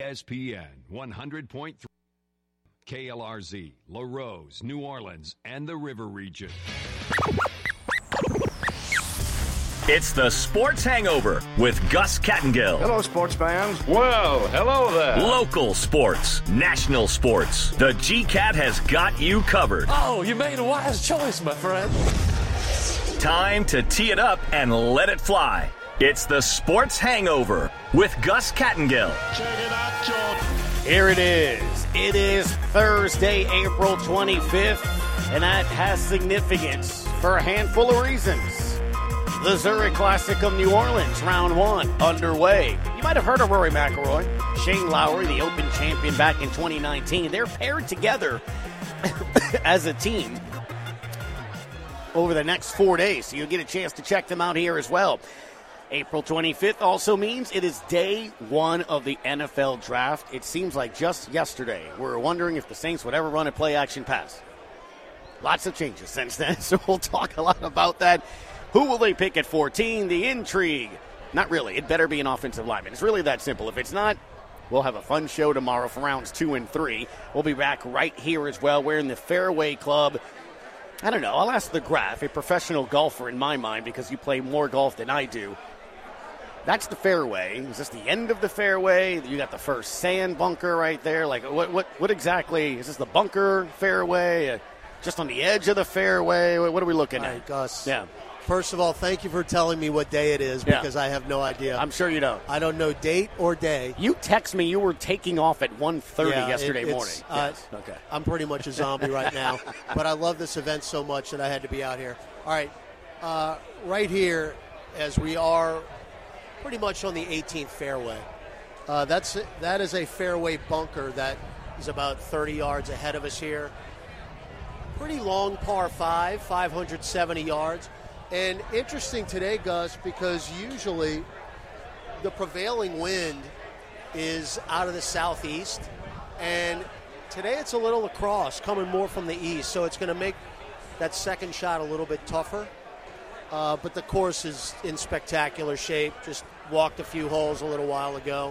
ESPN 100.3, KLRZ, La Rose, New Orleans, and the River Region. It's the Sports Hangover with Gus Kattengill. Hello, sports fans. Well, hello there. Local sports, national sports. The GCAT has got you covered. Oh, you made a wise choice, my friend. Time to tee it up and let it fly. It's the Sports Hangover with Gus Kattengill. Check it out, George. Here it is. It is Thursday, April 25th, and that has significance for a handful of reasons. The Zurich Classic of New Orleans, round one, underway. You might have heard of Rory McIlroy, Shane Lowry, the Open champion back in 2019. They're paired together as a team over the next 4 days, so you'll get a chance to check them out here as well. April 25th also means it is day one of the NFL draft. It seems like just yesterday we were wondering if the Saints would ever run a play-action pass. Lots of changes since then, so we'll talk a lot about that. Who will they pick at 14? The intrigue. Not really. It better be an offensive lineman. It's really that simple. If it's not, we'll have a fun show tomorrow for rounds 2 and 3. We'll be back right here as well. We're in the Fairway Club. I don't know. I'll ask the Graf, a professional golfer in my mind, because you play more golf than I do. That's the fairway. Is this the end of the fairway? You got the first sand bunker right there. Like, what exactly? Is this the bunker fairway? Just on the edge of the fairway? What are we looking at? All right, Gus. Yeah. First of all, thank you for telling me what day it is because I have no idea. I'm sure you don't. I don't know date or day. You text me you were taking off at 1:30 yesterday morning. Yes. Okay. I'm pretty much a zombie right now, but I love this event so much that I had to be out here. All right, right here, as we are pretty much on the 18th fairway. That is a fairway bunker that is about 30 yards ahead of us here. Pretty long par 5, 570 yards. And interesting today, Gus, because usually the prevailing wind is out of the southeast, and today it's a little across, coming more from the east, so it's going to make that second shot a little bit tougher. But the course is in spectacular shape. Just walked a few holes a little while ago.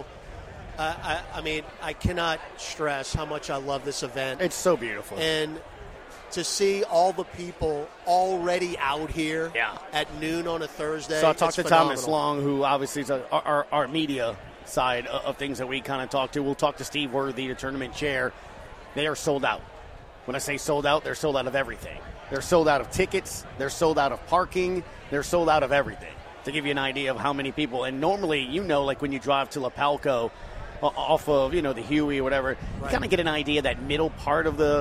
I mean, I cannot stress how much I love this event. It's so beautiful. And to see all the people already out here at noon on a Thursday. So I talked to phenomenal. Thomas Long, who obviously is our media side of things that we kind of talk to. We'll talk to Steve Worthy, the tournament chair. They are sold out. When I say sold out, they're sold out of everything. They're sold out of tickets. They're sold out of parking. They're sold out of everything, to give you an idea of how many people. And normally, like when you drive to Lapalco off of, the Huey or whatever, you kind of get an idea that middle part of the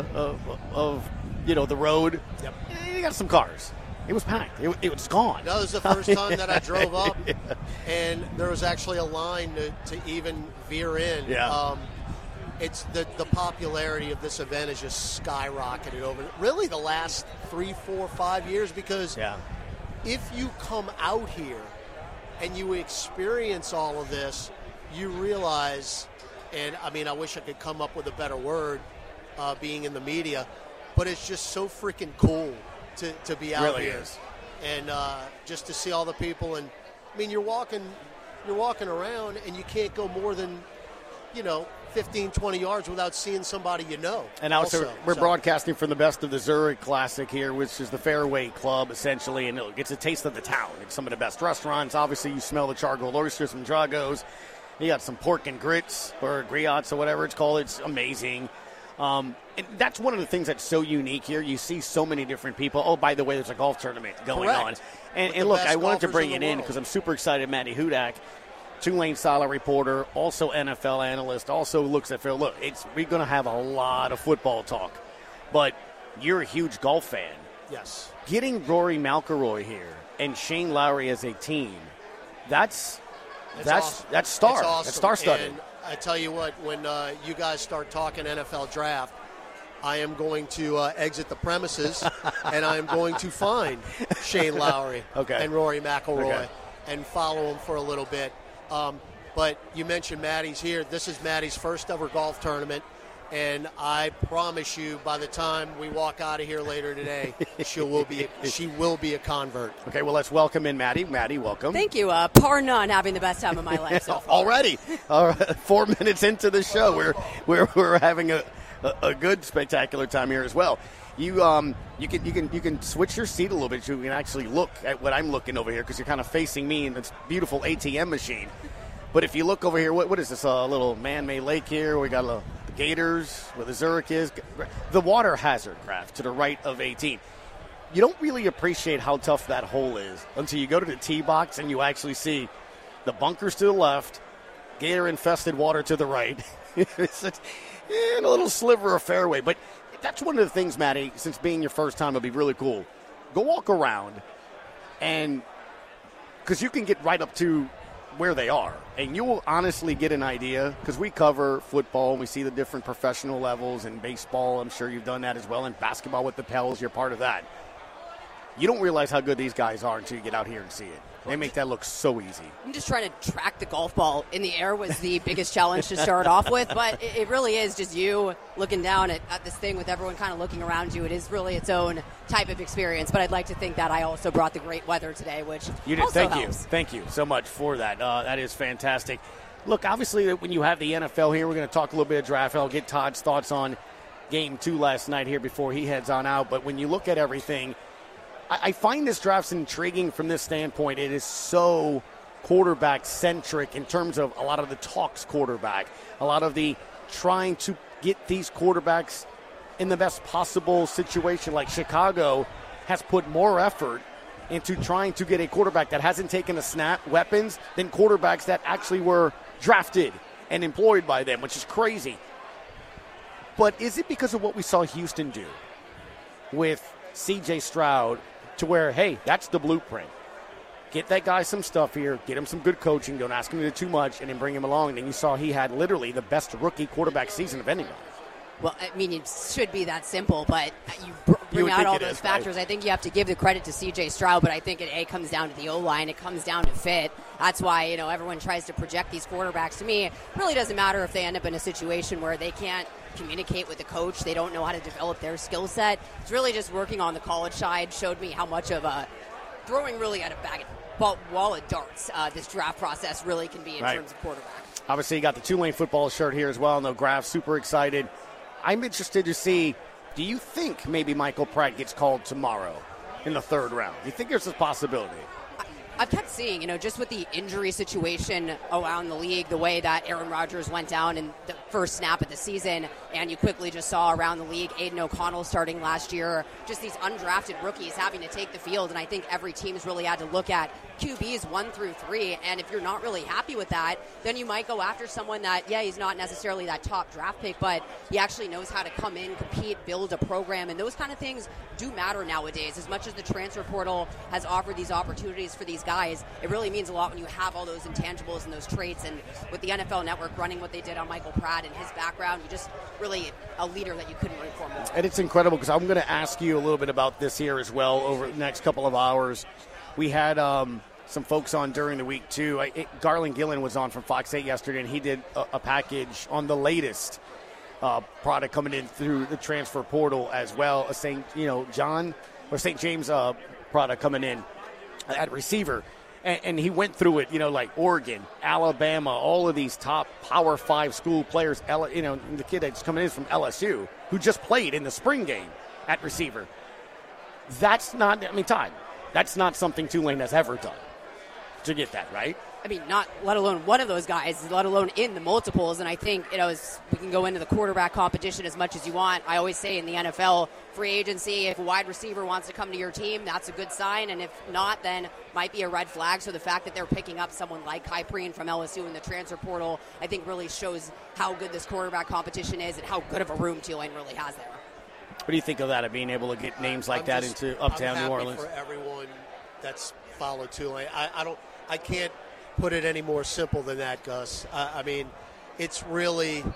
the road. Yep. You got some cars. It was packed. It was gone. That was the first time that I drove up, and there was actually a line to even veer in. Yeah. It's the popularity of this event has just skyrocketed over really the last 3, 4, 5 years because if you come out here and you experience all of this, you realize, and I mean, I wish I could come up with a better word being in the media, but it's just so freaking cool to be out really here. Is. And just to see all the people. And, I mean, you're walking around and you can't go more than, 15, 20 yards without seeing somebody you know. And also we're broadcasting from the best of the Zurich Classic here, which is the Fairway Club, essentially, and it gets a taste of the town. It's some of the best restaurants. Obviously, you smell the charcoal oysters from Drago's. You got some pork and grits, or griots, or whatever it's called. It's amazing. And that's one of the things that's so unique here. You see so many different people. Oh, by the way, there's a golf tournament going on. And look, I wanted to bring it in because I'm super excited. Matty Hudak, Tulane Sala reporter, also NFL analyst, also looks at Phil. Look, we're going to have a lot of football talk, but you're a huge golf fan. Yes. Getting Rory McIlroy here and Shane Lowry as a team, that's awesome. That's star. It's awesome. That's star-studded. And I tell you what, when you guys start talking NFL draft, I am going to exit the premises, and I am going to find Shane Lowry and Rory McIlroy and follow them for a little bit. But you mentioned Maddie's here. This is Maddie's first ever golf tournament. And I promise you, by the time we walk out of here later today, she will be a convert. Okay, well, let's welcome in Maddie. Maddie, welcome. Thank you. Par none, having the best time of my life so far. Already, 4 minutes into the show, we're having a good, spectacular time here as well. You can switch your seat a little bit. So you can actually look at what I'm looking over here because you're kind of facing me in this beautiful ATM machine. But if you look over here, what is this? A little man-made lake here. We got the Gators, where the Zurich is. The water hazard graph to the right of 18. You don't really appreciate how tough that hole is until you go to the tee box and you actually see the bunkers to the left, gator-infested water to the right, and a little sliver of fairway. But that's one of the things, Maddie, since being your first time, it'll be really cool. Go walk around, and because you can get right up to where they are, and you will honestly get an idea, because we cover football and we see the different professional levels, and baseball, I'm sure you've done that as well, and basketball with the Pels, you're part of that. You don't realize how good these guys are until you get out here and see it. They make that look so easy. I'm just trying to track the golf ball in the air was the biggest challenge to start off with, but it really is just you looking down at this thing with everyone kind of looking around you. It is really its own type of experience, but I'd like to think that I also brought the great weather today, which you did. also Thank helps. you. Thank you so much for that. That is fantastic. Look, obviously, when you have the NFL here, we're going to talk a little bit of draft. I'll get Todd's thoughts on Game 2 last night here before he heads on out, but when you look at everything, I find this draft intriguing from this standpoint. It is so quarterback-centric in terms of a lot of the talks quarterback, a lot of the trying to get these quarterbacks in the best possible situation. Like Chicago has put more effort into trying to get a quarterback that hasn't taken a snap, weapons, than quarterbacks that actually were drafted and employed by them, which is crazy. But is it because of what we saw Houston do with C.J. Stroud, to where, hey, that's the blueprint. Get that guy some stuff here, get him some good coaching, don't ask him to do too much, and then bring him along. And then you saw he had literally the best rookie quarterback season of anybody. Well, I mean, it should be that simple, but you bring out all those factors. Right? I think you have to give the credit to C.J. Stroud, but I think it comes down to the O-line. It comes down to fit. That's why, everyone tries to project these quarterbacks. To me, it really doesn't matter if they end up in a situation where they can't communicate with the coach. They don't know how to develop their skill set. It's really just working on the college side. Showed me how much of a throwing really at a wall of darts this draft process really can be in terms of quarterback. Obviously, you got the Tulane football shirt here as well. No Graf, super excited. I'm interested to see, do you think maybe Michael Pratt gets called tomorrow in the third round? Do you think there's a possibility? I've kept seeing, just with the injury situation around the league, the way that Aaron Rodgers went down in the first snap of the season, and you quickly just saw around the league Aiden O'Connell starting last year, just these undrafted rookies having to take the field, and I think every team's really had to look at QBs 1 through 3, and if you're not really happy with that, then you might go after someone that, he's not necessarily that top draft pick, but he actually knows how to come in, compete, build a program, and those kind of things do matter nowadays. As much as the transfer portal has offered these opportunities for these guys, it really means a lot when you have all those intangibles and those traits, and with the NFL Network running what they did on Michael Pratt and his background, you just really a leader that you couldn't reform more. And it's incredible because I'm going to ask you a little bit about this here as well over the next couple of hours. We had some folks on during the week too. Garland Gillen was on from Fox 8 yesterday, and he did a package on the latest product coming in through the transfer portal as well. A St. James product coming in at receiver. And he went through it, like Oregon, Alabama, all of these top Power 5 school players. The kid that's coming in is from LSU, who just played in the spring game at receiver. That's not something Tulane has ever done to get that, right? I mean, not let alone one of those guys, let alone in the multiples. And I think, we can go into the quarterback competition as much as you want. I always say in the NFL, free agency, if a wide receiver wants to come to your team, that's a good sign. And if not, then might be a red flag. So the fact that they're picking up someone like Kai Preen from LSU in the transfer portal, I think really shows how good this quarterback competition is and how good of a room Tulane really has there. What do you think of that, of being able to get names like that into uptown New Orleans? For everyone that's followed Tulane, I can't put it any more simple than that, Gus. I mean, it's the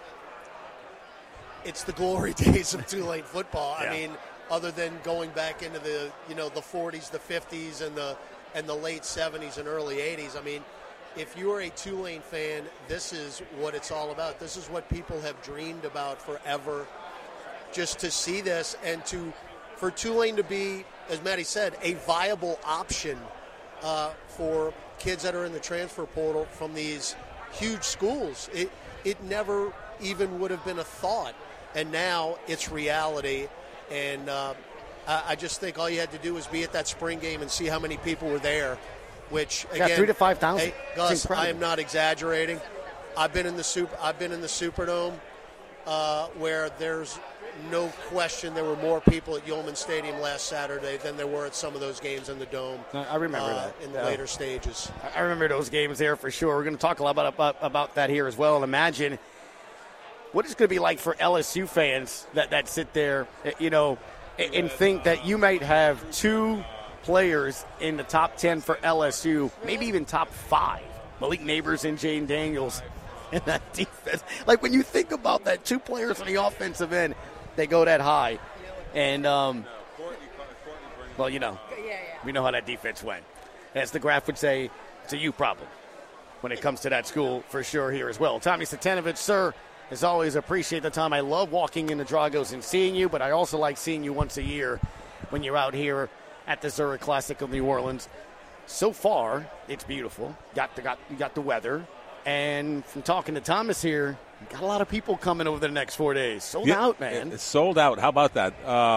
glory days of Tulane football. Yeah. I mean, other than going back into the 40s, the 50s, and the late 70s and early 80s. I mean, if you are a Tulane fan, this is what it's all about. This is what people have dreamed about forever. Just to see this and for Tulane to be, as Maddie said, a viable option for kids that are in the transfer portal from these huge schools. It never even would have been a thought, and now it's reality. And I just think all you had to do was be at that spring game and see how many people were there. Which again, 3,000 to 5,000. Hey, Gus, I am not exaggerating. I've been in the Superdome, where there's no question there were more people at Yeoman Stadium last Saturday than there were at some of those games in the Dome. I remember that in the later stages. I remember those games there for sure. We're going to talk a lot about that here as well. And imagine what it's going to be like for LSU fans that sit there, and think that you might have two players in the top 10 for LSU, maybe even top 5. Malik Neighbors and Jane Daniels in that defense. Like, when you think about that, 2 players on the offensive end, they go that high. And, we know how that defense went. As the graph would say, it's a you problem when it comes to that school for sure here as well. Tommy Satanovich, sir, as always, appreciate the time. I love walking into Dragos and seeing you, but I also like seeing you once a year when you're out here at the Zurich Classic of New Orleans. So far, it's beautiful. You got the weather. And from talking to Thomas here, got a lot of people coming over the next 4 days. Sold out, man. It's sold out. How about that?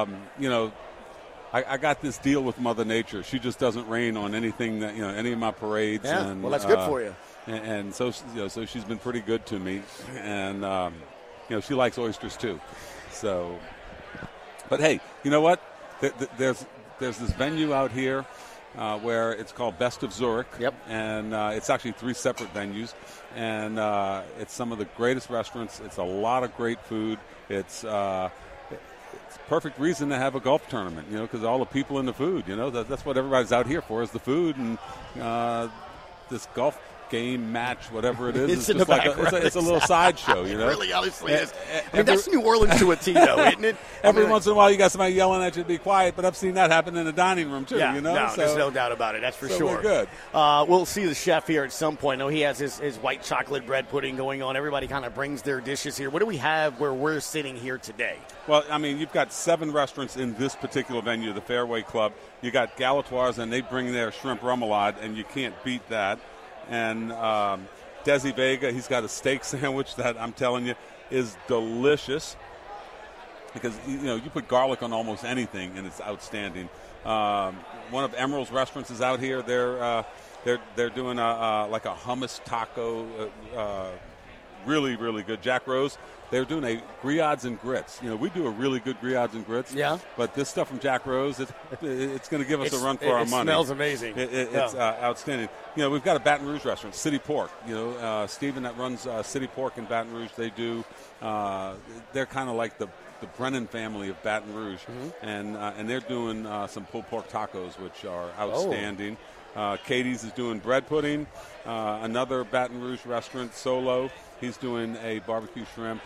I got this deal with Mother Nature. She just doesn't rain on anything that, any of my parades. Yeah, and, well, that's good for you. And so, so she's been pretty good to me. And, she likes oysters too. So, but hey, you know what? There's this venue out here where it's called Best of Zurich. Yep. And it's actually 3 separate venues. And it's some of the greatest restaurants. It's a lot of great food. It's perfect reason to have a golf tournament, because all the people in the food, that's what everybody's out here for, is the food. And this golf game match, whatever it is, it's just like it's a little sideshow, It really honestly is. That's New Orleans to a T, though, isn't it? Every once in a while, you got somebody yelling at you to be quiet, but I've seen that happen in the dining room too. No, there's no doubt about it. That's for sure. We're good. We'll see the chef here at some point. I know he has his white chocolate bread pudding going on. Everybody kind of brings their dishes here. What do we have where we're sitting here today? Well, I mean, you've got 7 restaurants in this particular venue, the Fairway Club. You got Galatoire's, and they bring their shrimp remoulade, and you can't beat that. And Desi Vega, he's got a steak sandwich that I'm telling you is delicious, because you put garlic on almost anything and it's outstanding. One of Emerald's restaurants is out here. They're doing like a hummus taco, really, really good. Jack Rose, they're doing a griots and grits. We do a really good griots and grits. Yeah. But this stuff from Jack Rose, it's going to give us a run for our money. It smells amazing. It's outstanding. We've got a Baton Rouge restaurant, City Pork. Stephen that runs City Pork in Baton Rouge, they do. They're kind of like the Brennan family of Baton Rouge, and they're doing some pulled pork tacos, which are outstanding. Katie's is doing bread pudding. Another Baton Rouge restaurant, Solo, he's doing a barbecue shrimp.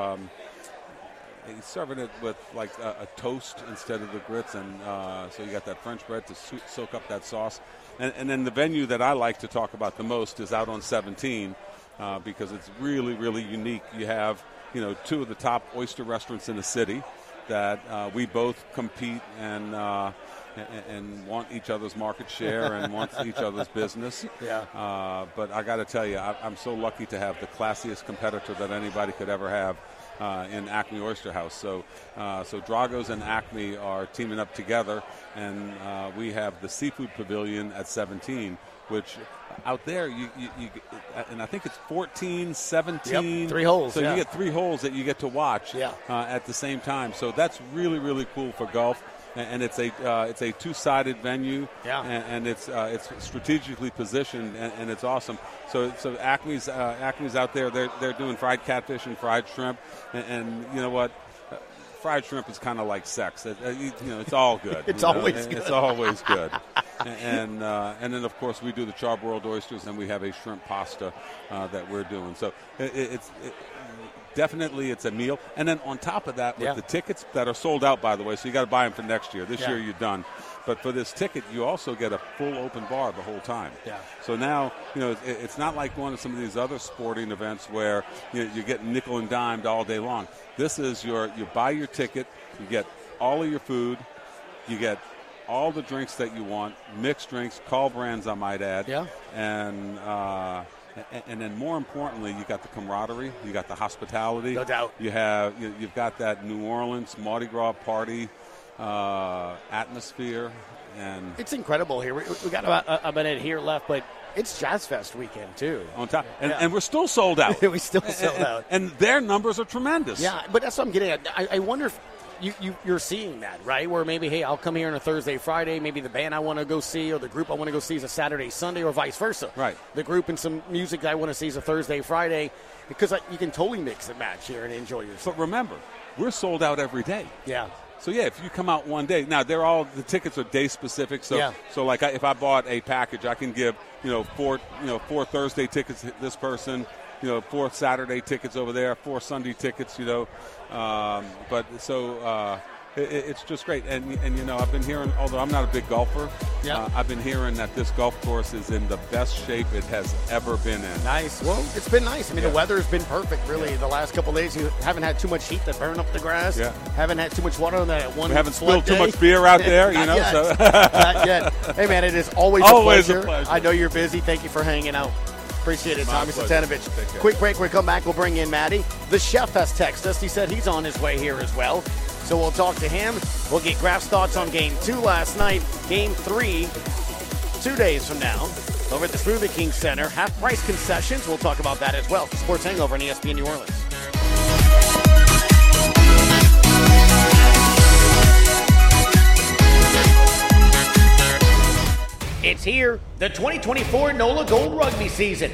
He's serving it with like a toast instead of the grits, and so you got that French bread to soak up that sauce. And then the venue that I like to talk about the most is out on 17, because it's really, really unique. You have 2 of the top oyster restaurants in the city that we both compete and want each other's market share and want each other's business. Yeah. But I got to tell you, I'm so lucky to have the classiest competitor that anybody could ever have in Acme Oyster House. So Dragos and Acme are teaming up together, and we have the Seafood Pavilion at 17, which out there, you and I think it's 14, 17. Yep, 3 holes. So you get 3 holes that you get to watch Yeah. At the same time. So that's really, really cool for golf. And it's a 2-sided venue, and it's strategically positioned, and it's awesome. So Acme's out there. They're doing fried catfish and fried shrimp, and you know what? Fried shrimp is kind of like sex. It's all good. It's always good. It's always good. and then, of course, we do the charbroiled oysters, and we have a shrimp pasta that we're doing. So definitely it's a meal. And then on top of that, with the tickets that are sold out, by the way, so you got to buy them for next year. This year you're done. But for this ticket, you also get a full open bar the whole time. Yeah. So now, it's not like going to some of these other sporting events where you're getting nickel and dimed all day long. This is you buy your ticket, you get all of your food, you get all the drinks that you want, mixed drinks, call brands, I might add. Yeah. And then more importantly, you got the camaraderie, you got the hospitality. No doubt. You've got that New Orleans Mardi Gras party atmosphere, and it's incredible here. We got about a minute here left, but it's Jazz Fest weekend too. On top, and we're still sold out. We still sold out, and their numbers are tremendous. Yeah, but that's what I'm getting at. I wonder if you're seeing that, right? Where maybe, hey, I'll come here on a Thursday, Friday. Maybe the band I want to go see or the group I want to go see is a Saturday, Sunday, or vice versa. Right. The group and some music that I want to see is a Thursday, Friday, because you can totally mix and match here and enjoy yourself. But remember, we're sold out every day. Yeah. So, if you come out one day. Now, the tickets are day-specific. So, like if I bought a package, I can give, 4 Thursday tickets to this person, 4 Saturday tickets over there, 4 Sunday tickets, it's just great. And I've been hearing, although I'm not a big golfer, I've been hearing that this golf course is in the best shape it has ever been in. Nice. Well, it's been nice. I mean, the weather has been perfect, really. The last couple of days, you haven't had too much heat to burn up the grass. Yeah. Haven't had too much water on that one. We haven't spilled too much beer out there, Not yet. So. Not yet. Hey, man, it is always a pleasure. I know you're busy. Thank you for hanging out. Appreciate it, Tommy Satanovich. Quick break. When we come back, we'll bring in Maddie. The chef has texted us. He said he's on his way here as well. So we'll talk to him. We'll get Graf's thoughts on Game 2 last night. Game 3, 2 days from now, over at the Smoothie King Center. Half-price concessions. We'll talk about that as well. Sports Hangover on ESPN New Orleans. It's here, the 2024 NOLA Gold Rugby season.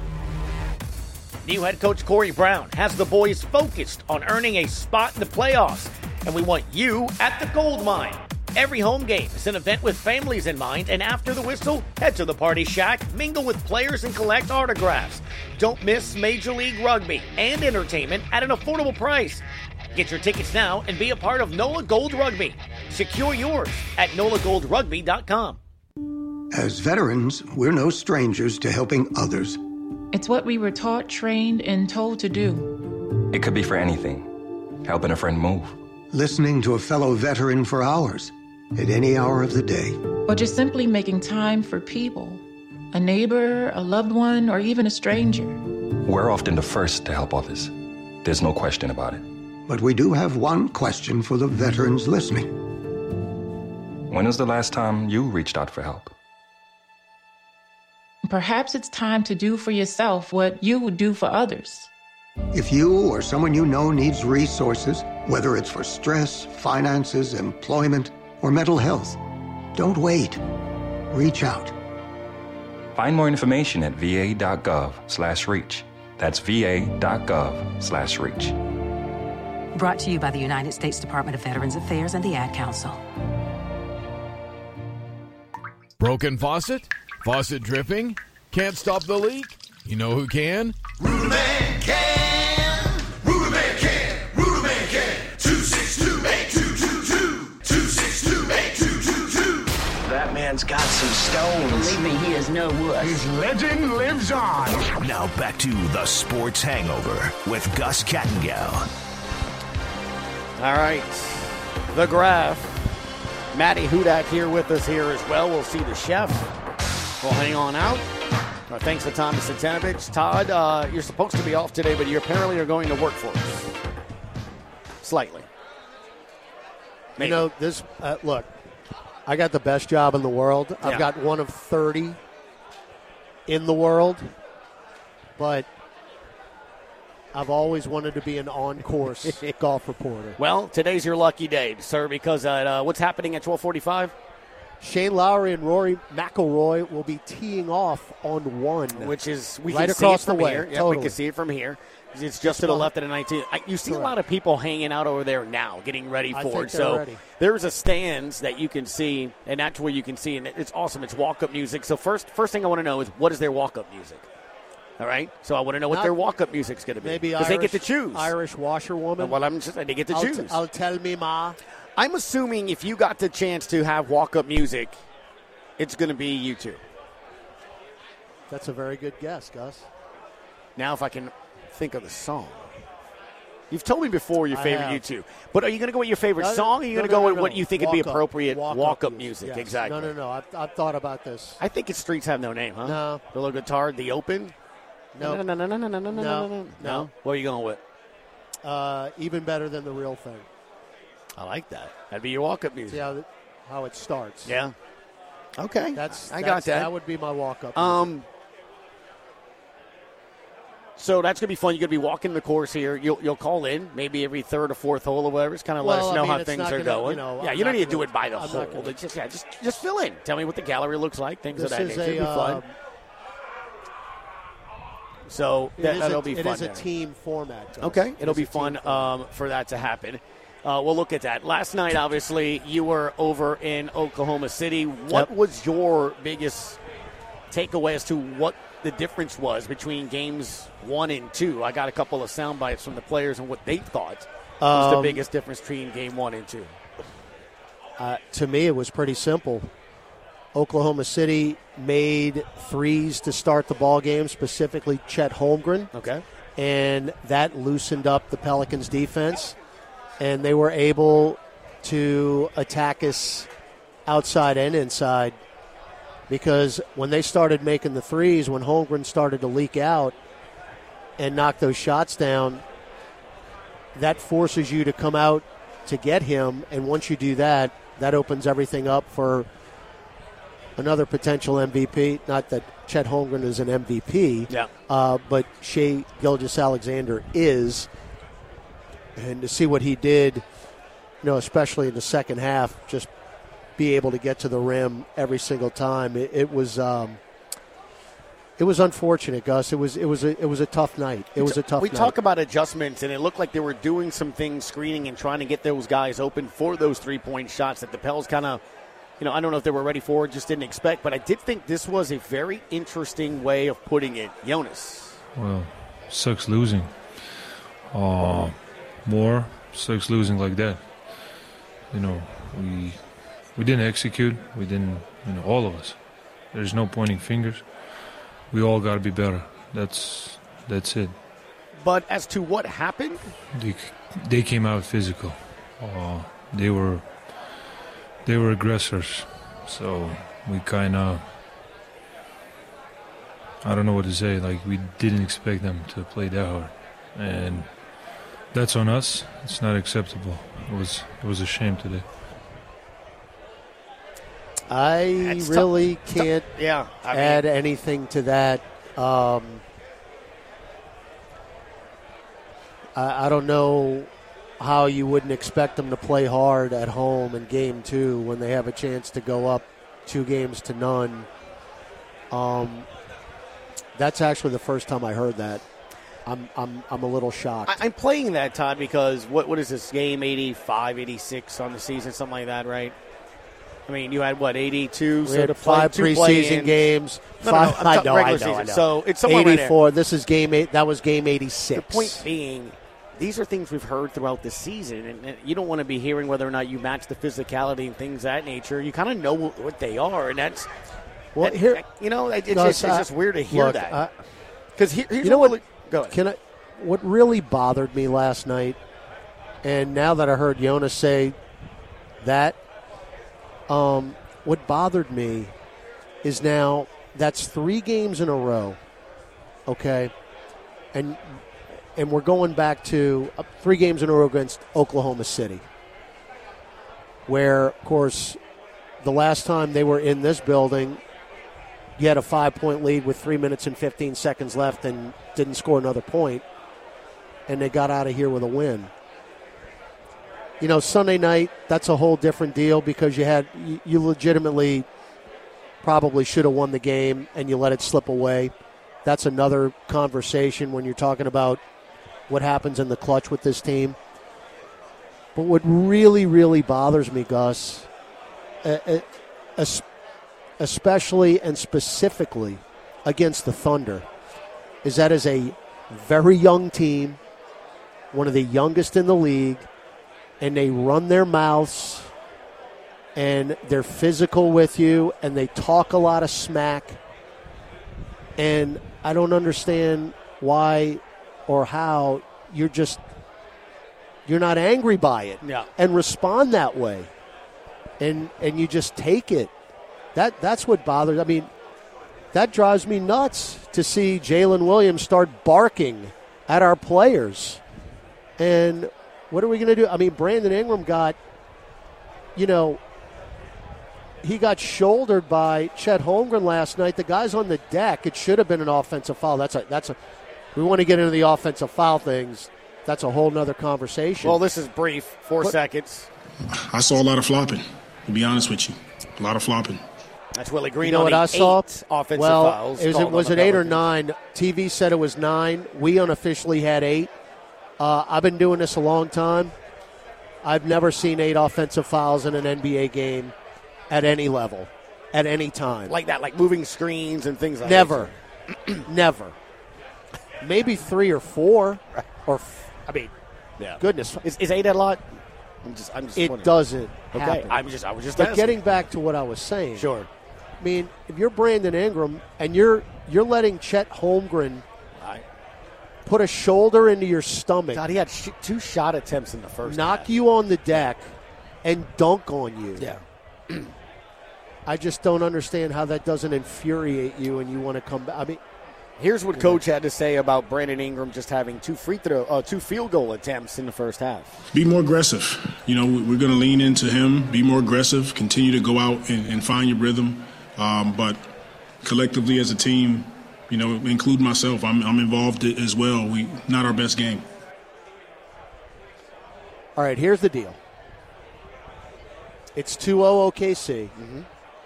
New head coach Corey Brown has the boys focused on earning a spot in the playoffs, and we want you at the gold mine. Every home game is an event with families in mind, and after the whistle, head to the Party Shack, mingle with players, and collect autographs. Don't miss Major League Rugby and entertainment at an affordable price. Get your tickets now and be a part of NOLA Gold Rugby. Secure yours at nolagoldrugby.com. As veterans, we're no strangers to helping others. It's what we were taught, trained, and told to do. It could be for anything. Helping a friend move. Listening to a fellow veteran for hours, at any hour of the day. Or just simply making time for people. A neighbor, a loved one, or even a stranger. We're often the first to help others. There's no question about it. But we do have one question for the veterans listening. When was the last time you reached out for help? Perhaps it's time to do for yourself what you would do for others. If you or someone you know needs resources, whether it's for stress, finances, employment, or mental health, don't wait. Reach out. Find more information at va.gov/reach. That's va.gov/reach. Brought to you by the United States Department of Veterans Affairs and the Ad Council. Broken faucet? Faucet dripping? Can't stop the leak? You know who can? Ruderman can. Ruderman can. Ruderman can. 262-8222. 262-8222. That man's got some stones. Believe me, he is no wuss. His legend lives on. Now back to the Sports Hangover with Gus Kattengell. All right. The Graph. Maddie Hudak here with us here as well. We'll see the chef. We'll hang on out. Thanks to Tommy Satanovich. Todd, you're supposed to be off today, but you apparently are going to work for us. Slightly. Maybe. This, look, I got the best job in the world. I've got one of 30 in the world, but I've always wanted to be an on-course golf reporter. Well, today's your lucky day, sir, because what's happening at 12:45? Shane Lowry and Rory McIlroy will be teeing off on 1. Which is, we right can across see it from the way. here. Yeah, totally. we can see it from here. It's just to the left of the 19. You see a lot of people hanging out over there now, getting ready for it. So there's a stands that you can see, and that's where you can see, and it's awesome. It's walk-up music. So first thing I want to know is, what is their walk-up music? All right? So I want to know what their walk-up music's going to be. Maybe because they get to choose. Irish washerwoman. Well, I'm just saying they get to choose. I'll tell me, Ma. I'm assuming if you got the chance to have walk-up music, it's going to be U2. That's a very good guess, Gus. Now if I can think of the song. You've told me before your favorite U2. But are you going to go with your favorite song, or are you going to go with what you think would be appropriate walk-up music? Yes. Exactly. No. I've thought about this. I think it's Streets Have No Name, huh? No. The little guitar, The Open? No. No. What are you going with? Even better than The Real Thing. I like that. That'd be your walk-up music. See how it starts. Yeah. Okay. I got that. That would be my walk-up. So that's going to be fun. You're going to be walking the course here. You'll call in maybe every third or fourth hole or whatever. Just kind of let us know how things are going. You don't need to do it by the hole. Just fill in. Tell me what the gallery looks like, things of that nature. It'll be fun. So that'll be fun. It is a team format. Guys. Okay. It'll be fun for that to happen. We'll look at that. Last night, obviously, you were over in Oklahoma City. What was your biggest takeaway as to what the difference was between games 1 and 2? I got a couple of sound bites from the players and what they thought was the biggest difference between game 1 and 2. To me, it was pretty simple. Oklahoma City made threes to start the ball game, specifically Chet Holmgren. Okay. And that loosened up the Pelicans' defense. And they were able to attack us outside and inside, because when they started making the threes, when Holmgren started to leak out and knock those shots down, that forces you to come out to get him. And once you do that, that opens everything up for another potential MVP. Not that Chet Holmgren is an MVP, but Shai Gilgeous-Alexander is. And to see what he did, especially in the second half, just be able to get to the rim every single time. It was unfortunate, Gus. It was a tough night. We talk about adjustments, and it looked like they were doing some things, screening and trying to get those guys open for those 3-point shots that the Pels kind of, I don't know if they were ready for it, just didn't expect. But I did think this was a very interesting way of putting it. Jonas. Well, sucks losing. More sucks losing like that. We didn't execute. We didn't, all of us. There's no pointing fingers. We all got to be better. That's it. But as to what happened? They came out physical. They were aggressors. So we kind of, I don't know what to say. Like, we didn't expect them to play that hard. And that's on us. It's not acceptable. It was a shame today. I really can't add anything to that. I don't know how you wouldn't expect them to play hard at home in Game 2 when they have a chance to go up 2-0. That's actually the first time I heard that. I'm a little shocked. I'm playing that, Todd, because what is this, game 85, 86 on the season, something like that, right? I mean, you had, 82? We had 5 preseason games. I know. So it's somewhere 84. Right there. This is game 8. That was game 86. The point being, these are things we've heard throughout the season, and you don't want to be hearing whether or not you match the physicality and things of that nature. You kind of know what they are, and that's it's just weird to hear that. Because here's what. Go ahead. What really bothered me last night, and now that I heard Jonas say that, what bothered me is now that's 3 games in a row, okay? And we're going back to 3 games in a row against Oklahoma City, where, of course, the last time they were in this building, you had a 5-point lead with 3 minutes and 15 seconds left and didn't score another point, and they got out of here with a win. Sunday night, that's a whole different deal because you legitimately probably should have won the game and you let it slip away. That's another conversation when you're talking about what happens in the clutch with this team. But what really, really bothers me, Gus, especially and specifically against the Thunder, is that is a very young team, one of the youngest in the league, and they run their mouths, and they're physical with you, and they talk a lot of smack. And I don't understand why or how you're not angry by it and respond that way. And you just take it. That's what bothers. I mean, that drives me nuts to see Jalen Williams start barking at our players. And what are we going to do? I mean, Brandon Ingram got, he got shouldered by Chet Holmgren last night. The guy's on the deck. It should have been an offensive foul. We want to get into the offensive foul things. That's a whole nother conversation. Well, this is brief, 4 seconds. I saw a lot of flopping, to be honest with you. A lot of flopping. That's Willie Green. You know on what the I saw? 8 offensive fouls. Was it 8 or Pelicans. 9? TV said it was 9. We unofficially had 8. I've been doing this a long time. I've never seen 8 offensive fouls in an NBA game at any level, at any time. Like that, like moving screens and things like Never. Never. Maybe 3 or 4. Goodness. Is 8 a lot? I'm just it wondering. doesn't Okay, happen. I was just But asking. getting back to what I was saying. Sure. I mean, if you're Brandon Ingram and you're letting Chet Holmgren put a shoulder into your stomach. God, he had 2 shot attempts in the first knock half. you on the deck and dunk on you. Yeah. I just don't understand how that doesn't infuriate you and you want to come back. I mean, here's what Coach had to say about Brandon Ingram just having 2 field goal attempts in the first half. Be more aggressive. We're going to lean into him, be more aggressive, continue to go out and find your rhythm. But collectively as a team, include myself, I'm involved as well. Not our best game. All right, here's the deal. It's 2-0 OKC. Mm-hmm.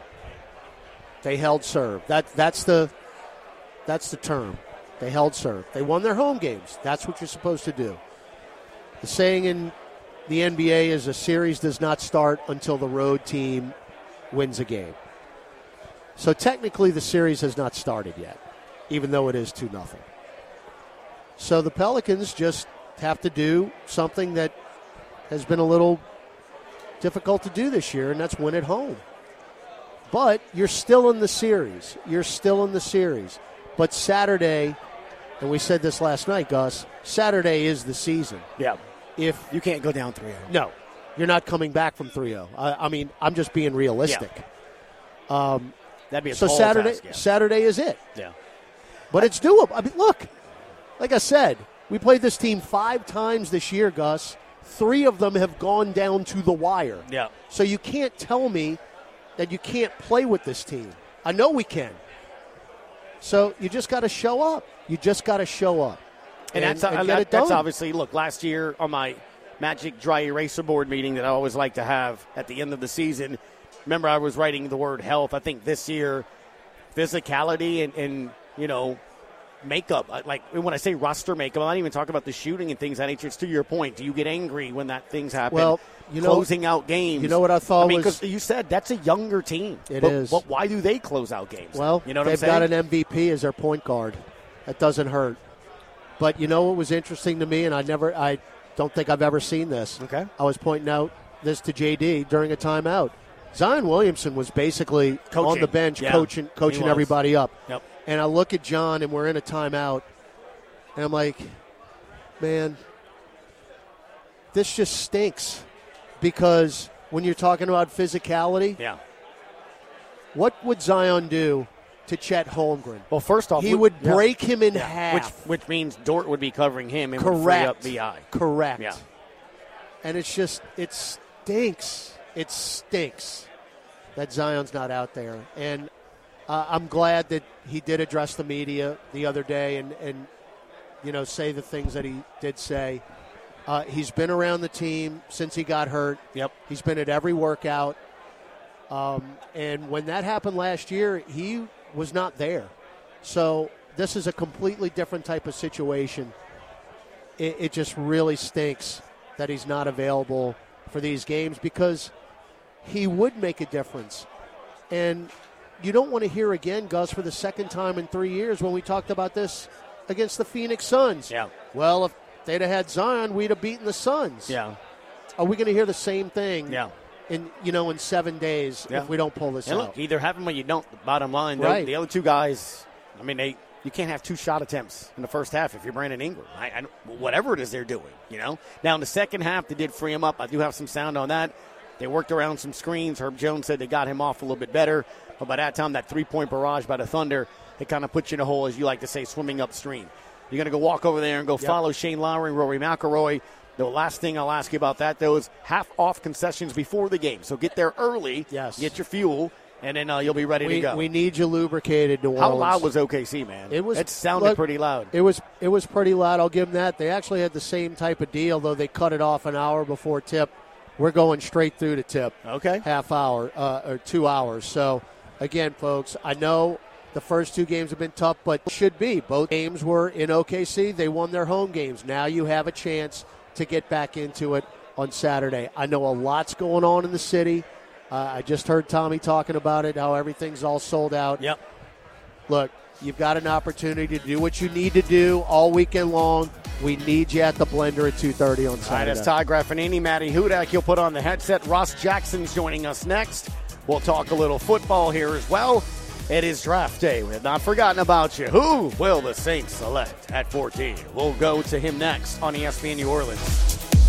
They held serve. That's the term. They held serve. They won their home games. That's what you're supposed to do. The saying in the NBA is a series does not start until the road team wins a game. So technically the series has not started yet, even though it is 2-0. So the Pelicans just have to do something that has been a little difficult to do this year, and that's win at home. But you're still in the series. But Saturday, and we said this last night, Gus, Saturday is the season. Yeah. If you can't go down 3-0. No. You're not coming back from 3-0. I mean, I'm just being realistic. Yeah. That'd be a so tall Saturday. task, yeah. Saturday is it. Yeah. But it's doable. I mean, look, like I said, we played this team 5 times this year, Gus. 3 of them have gone down to the wire. Yeah. So you can't tell me that you can't play with this team. I know we can. So you just got to show up. And that's get it done. That's obviously, look, last year on my Magic Dry Eraser Board meeting that I always like to have at the end of the season, remember I was writing the word health. I think this year, physicality and makeup. Like when I say roster makeup, I'm not even talking about the shooting and things of that nature. It's to your point. Do you get angry when that things happen? Well, closing out games. You know what I thought was? Because you said that's a younger team. It is. But why do they close out games? Well, you know what they've I'm saying? got an MVP as their point guard. That doesn't hurt. But you know what was interesting to me, and I don't think I've ever seen this. Okay. I was pointing out this to JD during a timeout. Zion Williamson was basically on the bench coaching everybody up. Yep. And I look at John, and we're in a timeout, and I'm like, man, this just stinks. Because when you're talking about physicality, what would Zion do to Chet Holmgren? Well, first off, he would break him in half. Which means Dort would be covering him and would free up VI. Correct. Yeah. And it stinks. It stinks that Zion's not out there. And I'm glad that he did address the media the other day and say the things that he did say. He's been around the team since he got hurt. Yep. He's been at every workout. And when that happened last year, he was not there. So this is a completely different type of situation. it just really stinks that he's not available for these games because he would make a difference. And you don't want to hear again, Gus, for the second time in 3 years when we talked about this against the Phoenix Suns. Yeah. Well, if they'd have had Zion, we'd have beaten the Suns. Yeah. Are we going to hear the same thing? Yeah. In 7 days if we don't pull this and out. Look, either have them or you don't. Bottom line, right. The other two guys, I mean, you can't have 2 shot attempts in the first half if you're Brandon Ingram. Whatever it is they're doing, Now, in the second half, they did free him up. I do have some sound on that. They worked around some screens. Herb Jones said they got him off a little bit better. But by that time, that 3-point barrage by the Thunder, it kind of puts you in a hole, as you like to say, swimming upstream. You're going to go walk over there and go follow Shane Lowry, Rory McIlroy. The last thing I'll ask you about that, though, is half-off concessions before the game. So get there early, get your fuel, and then you'll be ready to go. We need you lubricated, New Orleans. How loud was OKC, man? It sounded pretty loud. It was pretty loud. I'll give them that. They actually had the same type of deal, though they cut it off an hour before tip. We're going straight through to tip. Okay. Half hour or 2 hours. So, again, folks, I know the first 2 games have been tough, but should be. Both games were in OKC. They won their home games. Now you have a chance to get back into it on Saturday. I know a lot's going on in the city. I just heard Tommy talking about it, how everything's all sold out. Yep. Look, you've got an opportunity to do what you need to do all weekend long. We need you at the Blender at 2:30 on Saturday. All right, that's Ty Graffinini, Matty Hudak. He'll put on the headset. Ross Jackson's joining us next. We'll talk a little football here as well. It is draft day. We have not forgotten about you. Who will the Saints select at 14? We'll go to him next on ESPN New Orleans.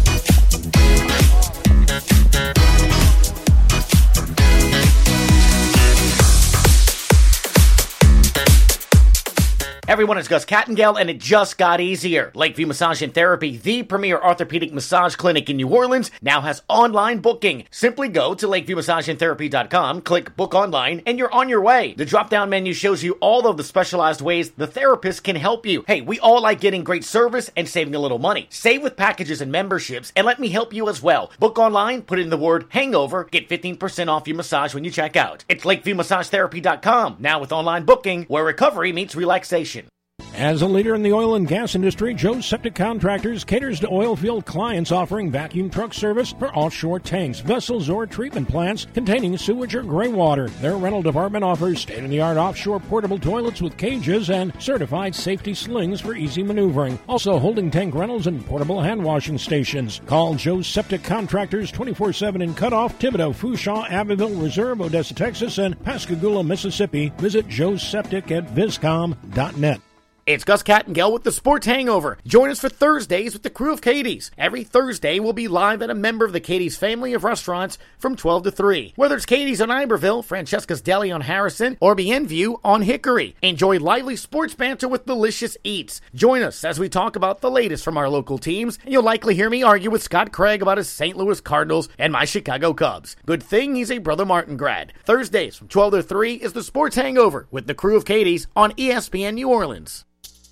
Everyone, it's Gus Kattengell, and it just got easier. Lakeview Massage and Therapy, the premier orthopedic massage clinic in New Orleans, now has online booking. Simply go to LakeviewMassageandTherapy.com, click Book Online, and you're on your way. The drop-down menu shows you all of the specialized ways the therapist can help you. Hey, we all like getting great service and saving a little money. Save with packages and memberships, and let me help you as well. Book online, put in the word hangover, get 15% off your massage when you check out. It's LakeviewMassageTherapy.com, now with online booking, where recovery meets relaxation. As a leader in the oil and gas industry, Joe's Septic Contractors caters to oil field clients offering vacuum truck service for offshore tanks, vessels, or treatment plants containing sewage or gray water. Their rental department offers state-of-the-art offshore portable toilets with cages and certified safety slings for easy maneuvering. Also holding tank rentals and portable hand washing stations. Call Joe's Septic Contractors 24/7 in Cutoff, Thibodaux, Fouchon, Abbeville, Reserve, Odessa, Texas, and Pascagoula, Mississippi. Visit Joe's Septic at viscom.net. It's Gus Kattengell with the Sports Hangover. Join us for Thursdays with the crew of Katie's. Every Thursday, we'll be live at a member of the Katie's family of restaurants from 12 to 3. Whether it's Katie's on Iberville, Francesca's Deli on Harrison, or Bienview on Hickory. Enjoy lively sports banter with delicious eats. Join us as we talk about the latest from our local teams, and you'll likely hear me argue with Scott Craig about his St. Louis Cardinals and my Chicago Cubs. Good thing he's a Brother Martin grad. Thursdays from 12 to 3 is the Sports Hangover with the crew of Katie's on ESPN New Orleans.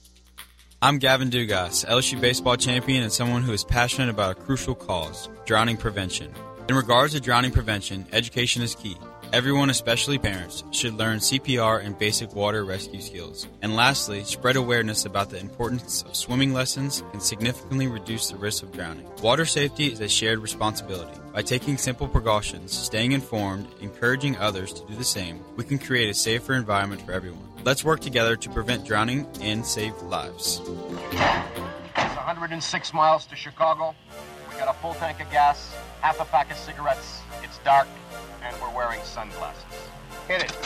I'm Gavin Dugas, LSU baseball champion and someone who is passionate about a crucial cause, drowning prevention. In regards to drowning prevention, education is key. Everyone, especially parents, should learn CPR and basic water rescue skills. And lastly, spread awareness about the importance of swimming lessons and significantly reduce the risk of drowning. Water safety is a shared responsibility. By taking simple precautions, staying informed, encouraging others to do the same, we can create a safer environment for everyone. Let's work together to prevent drowning and save lives. It's 106 miles to Chicago. We got a full tank of gas, half a pack of cigarettes. It's dark, and we're wearing sunglasses. Hit it.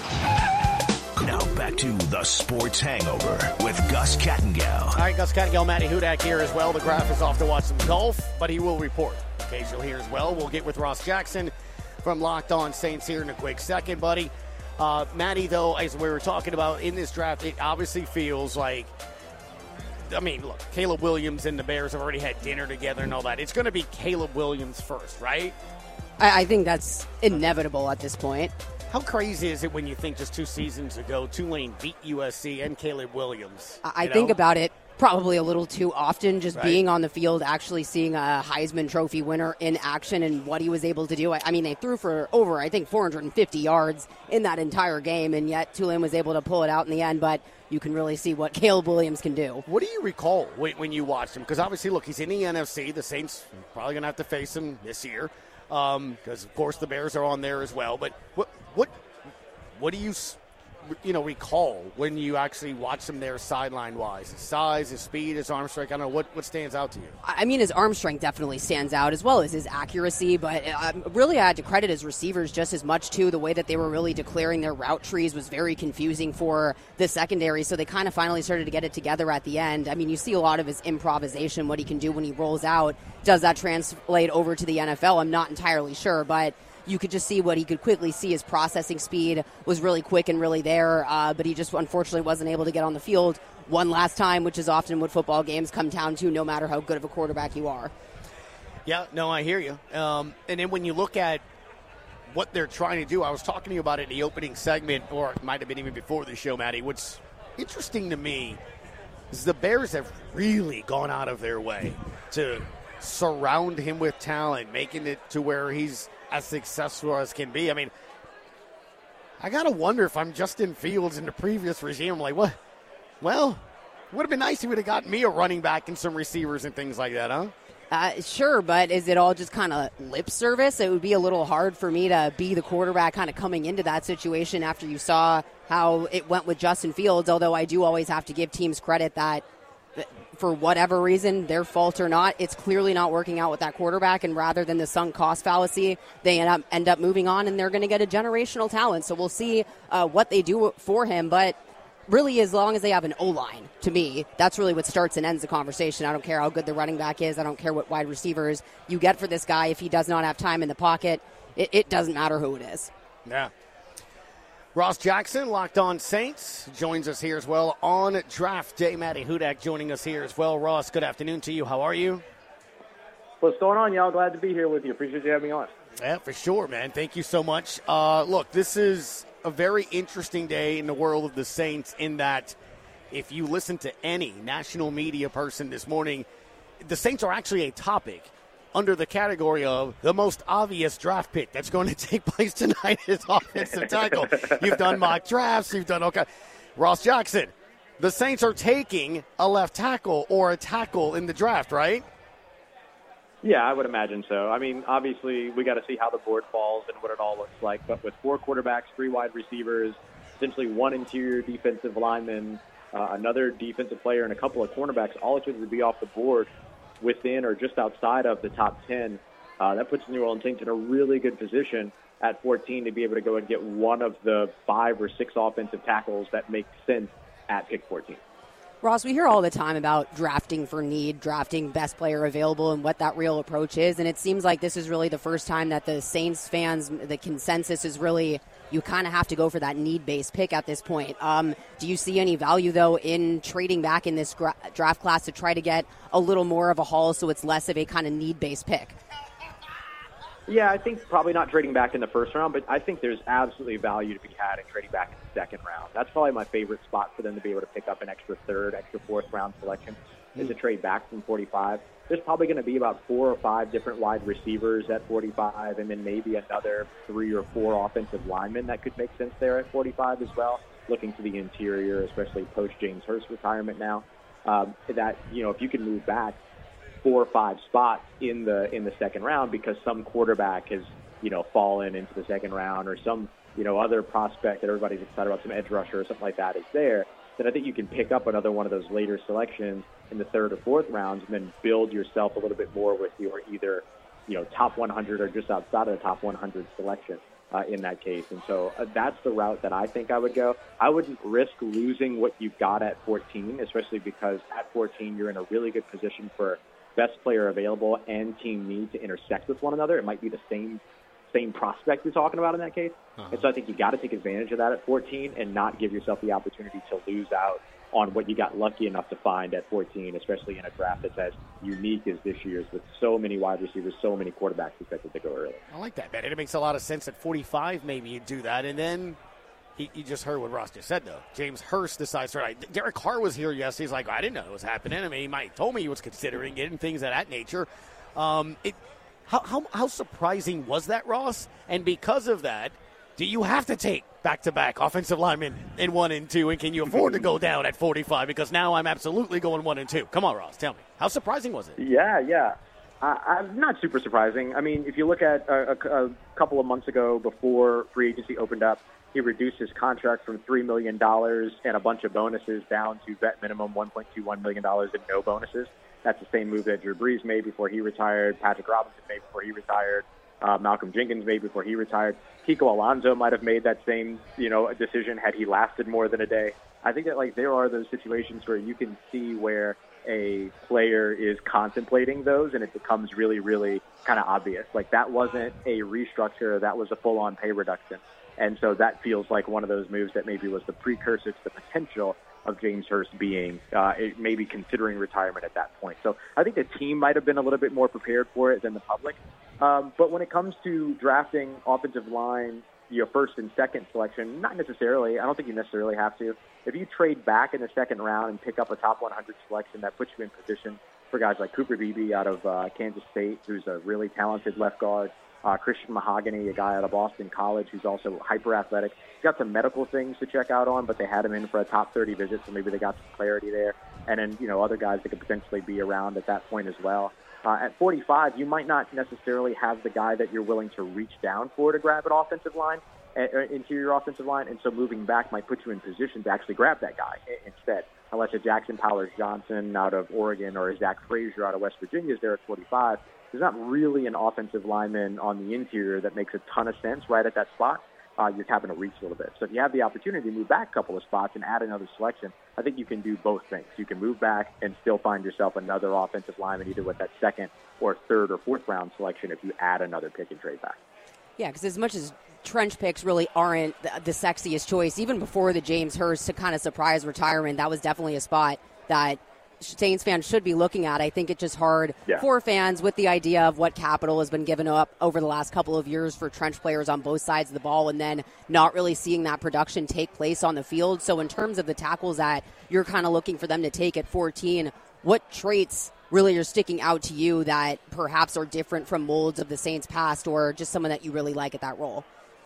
Now back to the Sports Hangover with Gus Kattengell. All right, Gus Kattengell, Matty Hudak here as well. The Graf is off to watch some golf, but he will report occasionally here as well. We'll get with Ross Jackson from Locked On Saints here in a quick second, buddy. Matty, though, as we were talking about in this draft, it obviously feels like, I mean, look, Caleb Williams and the Bears have already had dinner together and all that. It's going to be Caleb Williams first, right? I think that's inevitable at this point. How crazy is it when you think just 2 seasons ago, Tulane beat USC and Caleb Williams? I think about it probably a little too often, just Right. being on the field, actually seeing a Heisman Trophy winner in action and what he was able to do. I mean, they threw for over, I think, 450 yards in that entire game, and yet Tulane was able to pull it out in the end, but you can really see what Caleb Williams can do. What do you recall when you watched him? Because obviously, look, he's in the NFC. The Saints are probably going to have to face him this year because, of course, the Bears are on there as well. But what do you recall when you actually watch him there sideline-wise? His size, his speed, his arm strength. I don't know. What stands out to you? I mean, his arm strength definitely stands out, as well as his accuracy, but really I had to credit his receivers just as much, too. The way that they were really declaring their route trees was very confusing for the secondary, so they kind of finally started to get it together at the end. I mean, you see a lot of his improvisation, what he can do when he rolls out. Does that translate over to the NFL? I'm not entirely sure, but you could just see what he could quickly see. His processing speed was really quick and really there, but he just unfortunately wasn't able to get on the field one last time, which is often what football games come down to, no matter how good of a quarterback you are. Yeah, no, I hear you. And then when you look at what they're trying to do, I was talking to you about it in the opening segment, or it might have been even before the show, Maddie. What's interesting to me is the Bears have really gone out of their way to surround him with talent, making it to where he's as successful as can be. I mean, I got to wonder if I'm Justin Fields in the previous regime. I'm like, what? Well, it would have been nice if he would have got me a running back and some receivers and things like that, huh? Sure, but is it all just kind of lip service? It would be a little hard for me to be the quarterback kind of coming into that situation after you saw how it went with Justin Fields, although I do always have to give teams credit that for whatever reason, their fault or not, it's clearly not working out with that quarterback, and rather than the sunk cost fallacy, they end up moving on, and they're going to get a generational talent. So we'll see what they do for him, but really, as long as they have an O-line, to me, that's really what starts and ends the conversation. I don't care how good the running back is. I don't care what wide receivers you get for this guy. If he does not have time in the pocket, it doesn't matter who it is. Yeah. Ross Jackson, Locked On Saints, joins us here as well on Draft Day. Maddie Hudak joining us here as well. Ross, good afternoon to you. How are you? What's going on, y'all? Glad to be here with you. Appreciate you having me on. Yeah, for sure, man. Thank you so much. Look, this is a very interesting day in the world of the Saints in that if you listen to any national media person this morning, the Saints are actually a topic under the category of the most obvious draft pick that's going to take place tonight is offensive tackle. You've done mock drafts. You've done okay. Ross Jackson, the Saints are taking a left tackle or a tackle in the draft, right? Yeah, I would imagine so. I mean, obviously, we got to see how the board falls and what it all looks like. But with 4 quarterbacks, 3 wide receivers, essentially 1 interior defensive lineman, another defensive player, and a couple of cornerbacks, all expected to be off the board within or just outside of the top 10, that puts the New Orleans Saints in a really good position at 14 to be able to go and get one of the 5 or 6 offensive tackles that make sense at pick 14. Ross, we hear all the time about drafting for need, drafting best player available, and what that real approach is. And it seems like this is really the first time that the Saints fans, the consensus is really you kind of have to go for that need-based pick at this point. Do you see any value, though, in trading back in this draft class to try to get a little more of a haul so it's less of a kind of need-based pick? Yeah, I think probably not trading back in the first round, but I think there's absolutely value to be had in trading back in the second round. That's probably my favorite spot for them to be able to pick up an extra third, extra fourth round selection is to trade back from 45. There's probably going to be about 4 or 5 different wide receivers at 45, and then maybe another 3 or 4 offensive linemen that could make sense there at 45 as well, looking to the interior, especially post-James Hurst retirement now. That, you know, if you can move back 4 or 5 spots in the second round because some quarterback has, you know, fallen into the second round or some, you know, other prospect that everybody's excited about, some edge rusher or something like that is there, then I think you can pick up another one of those later selections in the third or fourth rounds and then build yourself a little bit more with your either, you know, top 100 or just outside of the top 100 selection in that case. And so that's the route that I think I would go. I wouldn't risk losing what you've got at 14, especially because at 14 you're in a really good position for best player available and team need to intersect with one another. It might be the same prospect you're talking about in that case. And so I think you got to take advantage of that at 14 and not give yourself the opportunity to lose out on what you got lucky enough to find at 14, especially in a draft that's as unique as this year's with so many wide receivers, so many quarterbacks expected to go early. I like that, man. It makes a lot of sense at 45 maybe you do that. And then You just heard what Ross just said, though. James Hurst decides to – Derek Carr was here yesterday. He's like, I didn't know it was happening. I mean, he might have told me he was considering it and things of that nature. How surprising was that, Ross? And because of that, do you have to take back-to-back offensive linemen in 1 and 2, and can you afford to go down at 45? Because now I'm absolutely going 1 and 2. Come on, Ross, tell me. How surprising was it? Yeah. I'm not super surprising. I mean, if you look at a couple of months ago before free agency opened up, he reduced his contract from $3 million and a bunch of bonuses down to vet minimum $1.21 million and no bonuses. That's the same move that Drew Brees made before he retired, Patrick Robinson made before he retired, Malcolm Jenkins made before he retired. Kiko Alonso might have made that same, decision had he lasted more than a day. I think that there are those situations where you can see where a player is contemplating those and it becomes really, really kind of obvious. That wasn't a restructure, that was a full-on pay reduction. And so that feels like one of those moves that maybe was the precursor to the potential of James Hurst being maybe considering retirement at that point. So I think the team might have been a little bit more prepared for it than the public. But when it comes to drafting offensive line, first and second selection, not necessarily. I don't think you necessarily have to. If you trade back in the second round and pick up a top 100 selection, that puts you in position for guys like Cooper Beebe out of Kansas State, who's a really talented left guard. Christian Mahogany, a guy out of Boston College who's also hyper athletic. He's got some medical things to check out on, but they had him in for a top 30 visit, so maybe they got some clarity there. And then, other guys that could potentially be around at that point as well. At 45, you might not necessarily have the guy that you're willing to reach down for to grab an offensive line, interior offensive line, and so moving back might put you in position to actually grab that guy instead. Unless a Jackson Powers-Johnson out of Oregon or a Zach Frazier out of West Virginia is there at 45, there's not really an offensive lineman on the interior that makes a ton of sense right at that spot. You're having to reach a little bit. So if you have the opportunity to move back a couple of spots and add another selection, I think you can do both things. You can move back and still find yourself another offensive lineman either with that second or third or fourth round selection if you add another pick and trade back. Yeah, because as much as trench picks really aren't the sexiest choice, even before the James Hurst to kind of surprise retirement, that was definitely a spot that Saints fans should be looking at. I think it's just hard for fans with the idea of what capital has been given up over the last couple of years for trench players on both sides of the ball and then not really seeing that production take place on the field. So in terms of the tackles that you're kind of looking for them to take at 14, what traits really are sticking out to you that perhaps are different from molds of the Saints past or just someone that you really like at that role?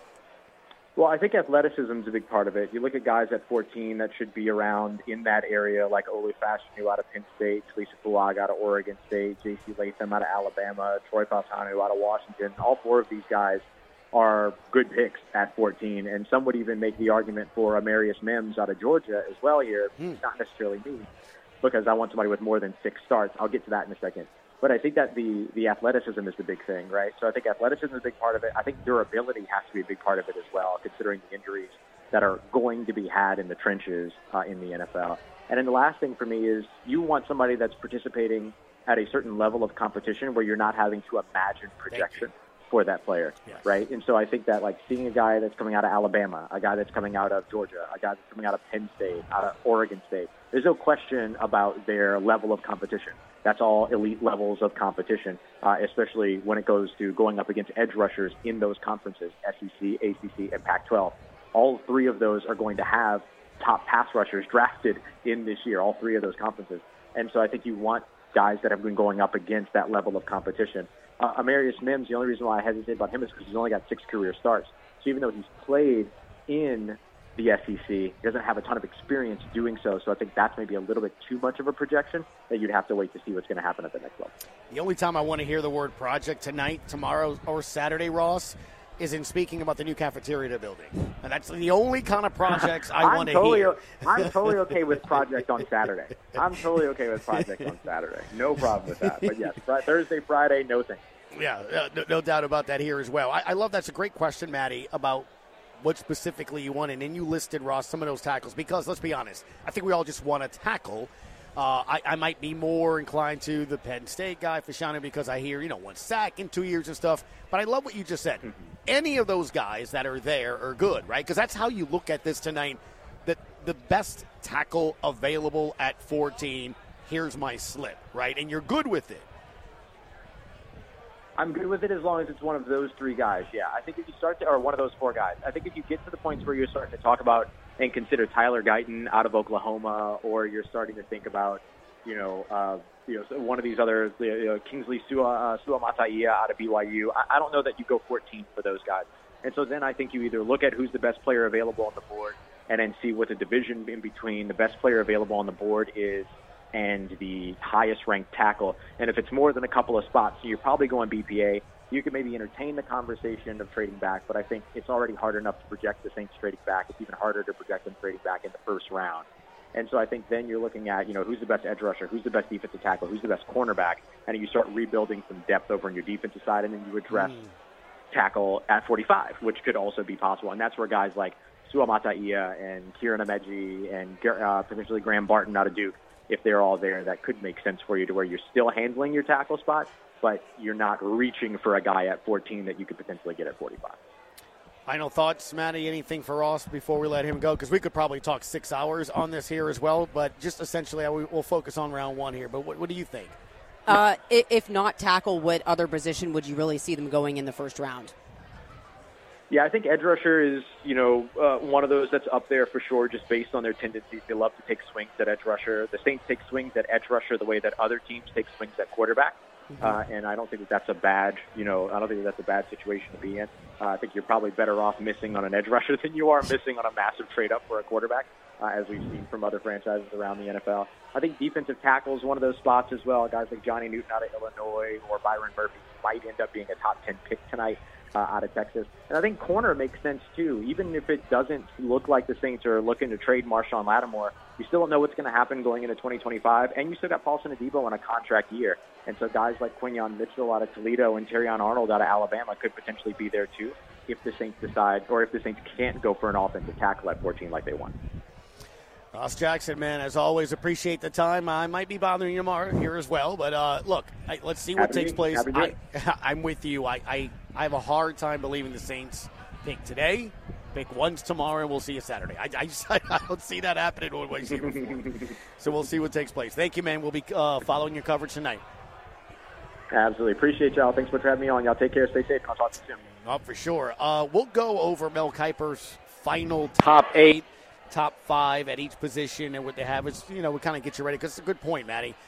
Well, I think athleticism is a big part of it. You look at guys at 14 that should be around in that area, like Olu Fashanu out of Penn State, Talisa Fuaga out of Oregon State, J.C. Latham out of Alabama, Troy Fautanu out of Washington. All four of these guys are good picks at 14, and some would even make the argument for Amarius Mims out of Georgia as well here. Not necessarily me, because I want somebody with more than 6 starts. I'll get to that in a second. But I think that the athleticism is the big thing, right? So I think athleticism is a big part of it. I think durability has to be a big part of it as well, considering the injuries that are going to be had in the trenches in the NFL. And then the last thing for me is you want somebody that's participating at a certain level of competition where you're not having to imagine projection for that player, right? And so I think that seeing a guy that's coming out of Alabama, a guy that's coming out of Georgia, a guy that's coming out of Penn State, out of Oregon State, there's no question about their level of competition. That's all elite levels of competition, especially when it goes to going up against edge rushers in those conferences, SEC, ACC, and Pac-12. All three of those are going to have top pass rushers drafted in this year, all three of those conferences. And so I think you want guys that have been going up against that level of competition. Amarius Mims, the only reason why I hesitate about him is because he's only got 6 career starts. So even though he's played in the SEC, he doesn't have a ton of experience doing so. So I think that's maybe a little bit too much of a projection that you'd have to wait to see what's going to happen at the next level. The only time I want to hear the word project tonight, tomorrow, or Saturday, Ross, is in speaking about the new cafeteria building. And that's the only kind of projects I want to hear. I'm totally okay with project on Saturday. No problem with that. But yes, Thursday, Friday, no thanks. Yeah, no doubt about that here as well. I love that's a great question, Maddie, about what specifically you want. And then you listed, Ross, some of those tackles because, let's be honest, I think we all just want to tackle. I might be more inclined to the Penn State guy, Fashanu, because I hear, 1 sack in 2 years and stuff. But I love what you just said. Mm-hmm. Any of those guys that are there are good, right? Because that's how you look at this tonight. That the best tackle available at 14, here's my slip, right? And you're good with it. I'm good with it as long as it's one of those three guys. Yeah, I think if you start to, or one of those four guys, I think if you get to the points where you're starting to talk about and consider Tyler Guyton out of Oklahoma, or you're starting to think about, one of these other, Kingsley Suamataia out of BYU, I don't know that you go 14 for those guys. And so then I think you either look at who's the best player available on the board and then see what the division in between the best player available on the board is and the highest ranked tackle. And if it's more than a couple of spots, so you're probably going BPA, you could maybe entertain the conversation of trading back, but I think it's already hard enough to project the Saints trading back. It's even harder to project them trading back in the first round. And so I think then you're looking at, who's the best edge rusher, who's the best defensive tackle, who's the best cornerback, and you start rebuilding some depth over on your defensive side, and then you address tackle at 45, which could also be possible. And that's where guys like Suamataia and Kieran Ameji and potentially Graham Barton out of Duke, if they're all there, that could make sense for you to where you're still handling your tackle spot, but you're not reaching for a guy at 14 that you could potentially get at 45. Final thoughts, Matty, anything for Ross before we let him go? Because we could probably talk 6 hours on this here as well, but just essentially we'll focus on round one here. But what do you think? If not tackle, what other position would you really see them going in the first round? Yeah, I think edge rusher is, one of those that's up there for sure, just based on their tendencies. They love to take swings at edge rusher. The Saints take swings at edge rusher the way that other teams take swings at quarterback. And I don't think that's a bad, situation to be in. I think you're probably better off missing on an edge rusher than you are missing on a massive trade up for a quarterback, as we've seen from other franchises around the NFL. I think defensive tackle is one of those spots as well. Guys like Johnny Newton out of Illinois or Byron Murphy might end up being a top 10 pick tonight out of Texas. And I think corner makes sense too. Even if it doesn't look like the Saints are looking to trade Marshawn Lattimore, you still don't know what's going to happen going into 2025, and you still got Paulson Adebo on a contract year. And so guys like Quinyon Mitchell out of Toledo and Terrion Arnold out of Alabama could potentially be there too if the Saints decide, or if the Saints can't go for an offensive tackle at 14 like they want. Ross Jackson, man, as always, appreciate the time. I might be bothering you tomorrow here as well, but look, let's see what takes place. I'm with you. I have a hard time believing the Saints pick today, pick once tomorrow, and we'll see you Saturday. I don't see that happening one way, shape, or form. So we'll see what takes place. Thank you, man. We'll be following your coverage tonight. Absolutely. Appreciate y'all. Thanks for having me on. Y'all take care. Stay safe. I'll talk to you soon. Oh, for sure. We'll go over Mel Kiper's final top 8, top 5 at each position, and what they have is, we kind of get you ready, because it's a good point, Matty.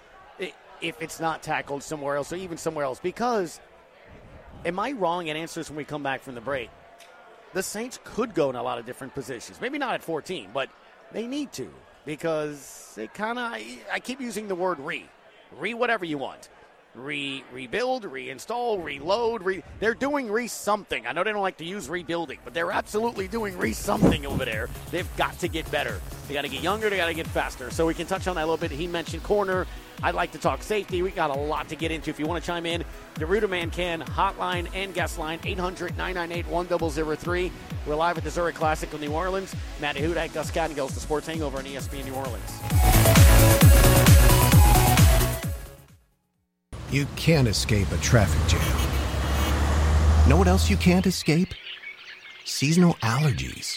If it's not tackled somewhere else, or even somewhere else, because, am I wrong in answers when we come back from the break? The Saints could go in a lot of different positions. Maybe not at 14, but they need to, because they kind of, I keep using the word re whatever you want. Rebuild, reinstall, reload. They're doing something. I know they don't like to use rebuilding, but they're absolutely doing something over there. They've got to get better. They got to get younger. They got to get faster. So we can touch on that a little bit. He mentioned corner. I'd like to talk safety. We got a lot to get into. If you want to chime in, the Ruder Man can hotline and guest line 800-998-1003. We're live at the Zurich Classic of New Orleans. Matty Hudak, Gus Kattengell, the Sports Hangover on ESPN New Orleans. You can't escape a traffic jam. Know what else you can't escape? Seasonal allergies.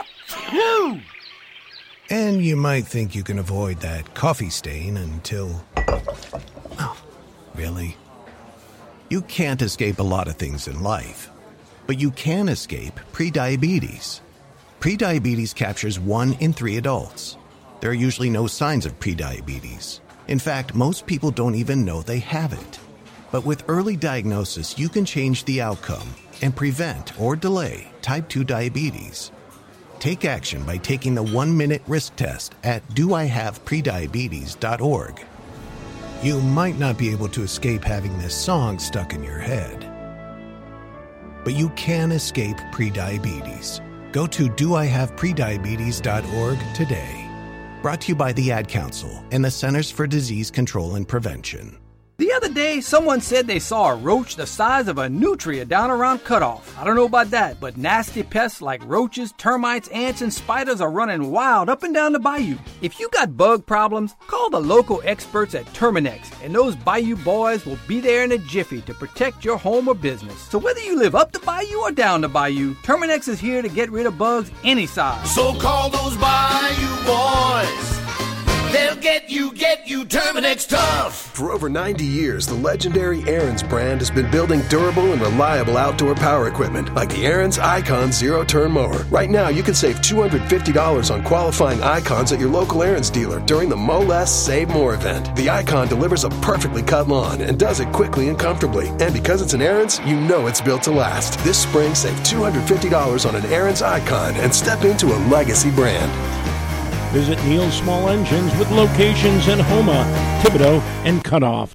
And you might think you can avoid that coffee stain until... Oh, really? You can't escape a lot of things in life, but you can escape prediabetes. Prediabetes captures 1 in 3 adults. There are usually no signs of prediabetes. In fact, most people don't even know they have it. But with early diagnosis, you can change the outcome and prevent or delay type 2 diabetes. Take action by taking the 1-minute risk test at doihaveprediabetes.org. You might not be able to escape having this song stuck in your head, but you can escape prediabetes. Go to doihaveprediabetes.org today. Brought to you by the Ad Council and the Centers for Disease Control and Prevention. The other day, someone said they saw a roach the size of a nutria down around Cutoff. I don't know about that, but nasty pests like roaches, termites, ants, and spiders are running wild up and down the bayou. If you got bug problems, call the local experts at Terminex, and those bayou boys will be there in a jiffy to protect your home or business. So whether you live up the bayou or down the bayou, Terminex is here to get rid of bugs any size. So call those Bayou Boys. They'll get you, Terminex tough. For over 90 years, the legendary Ariens brand has been building durable and reliable outdoor power equipment like the Ariens Icon zero-turn mower. Right now, you can save $250 on qualifying Icons at your local Ariens dealer during the Mow Less, Save More event. The Icon delivers a perfectly cut lawn and does it quickly and comfortably. And because it's an Ariens, you know it's built to last. This spring, save $250 on an Ariens Icon and step into a legacy brand. Visit Neil's Small Engines with locations in Homa, Thibodaux, and Cutoff.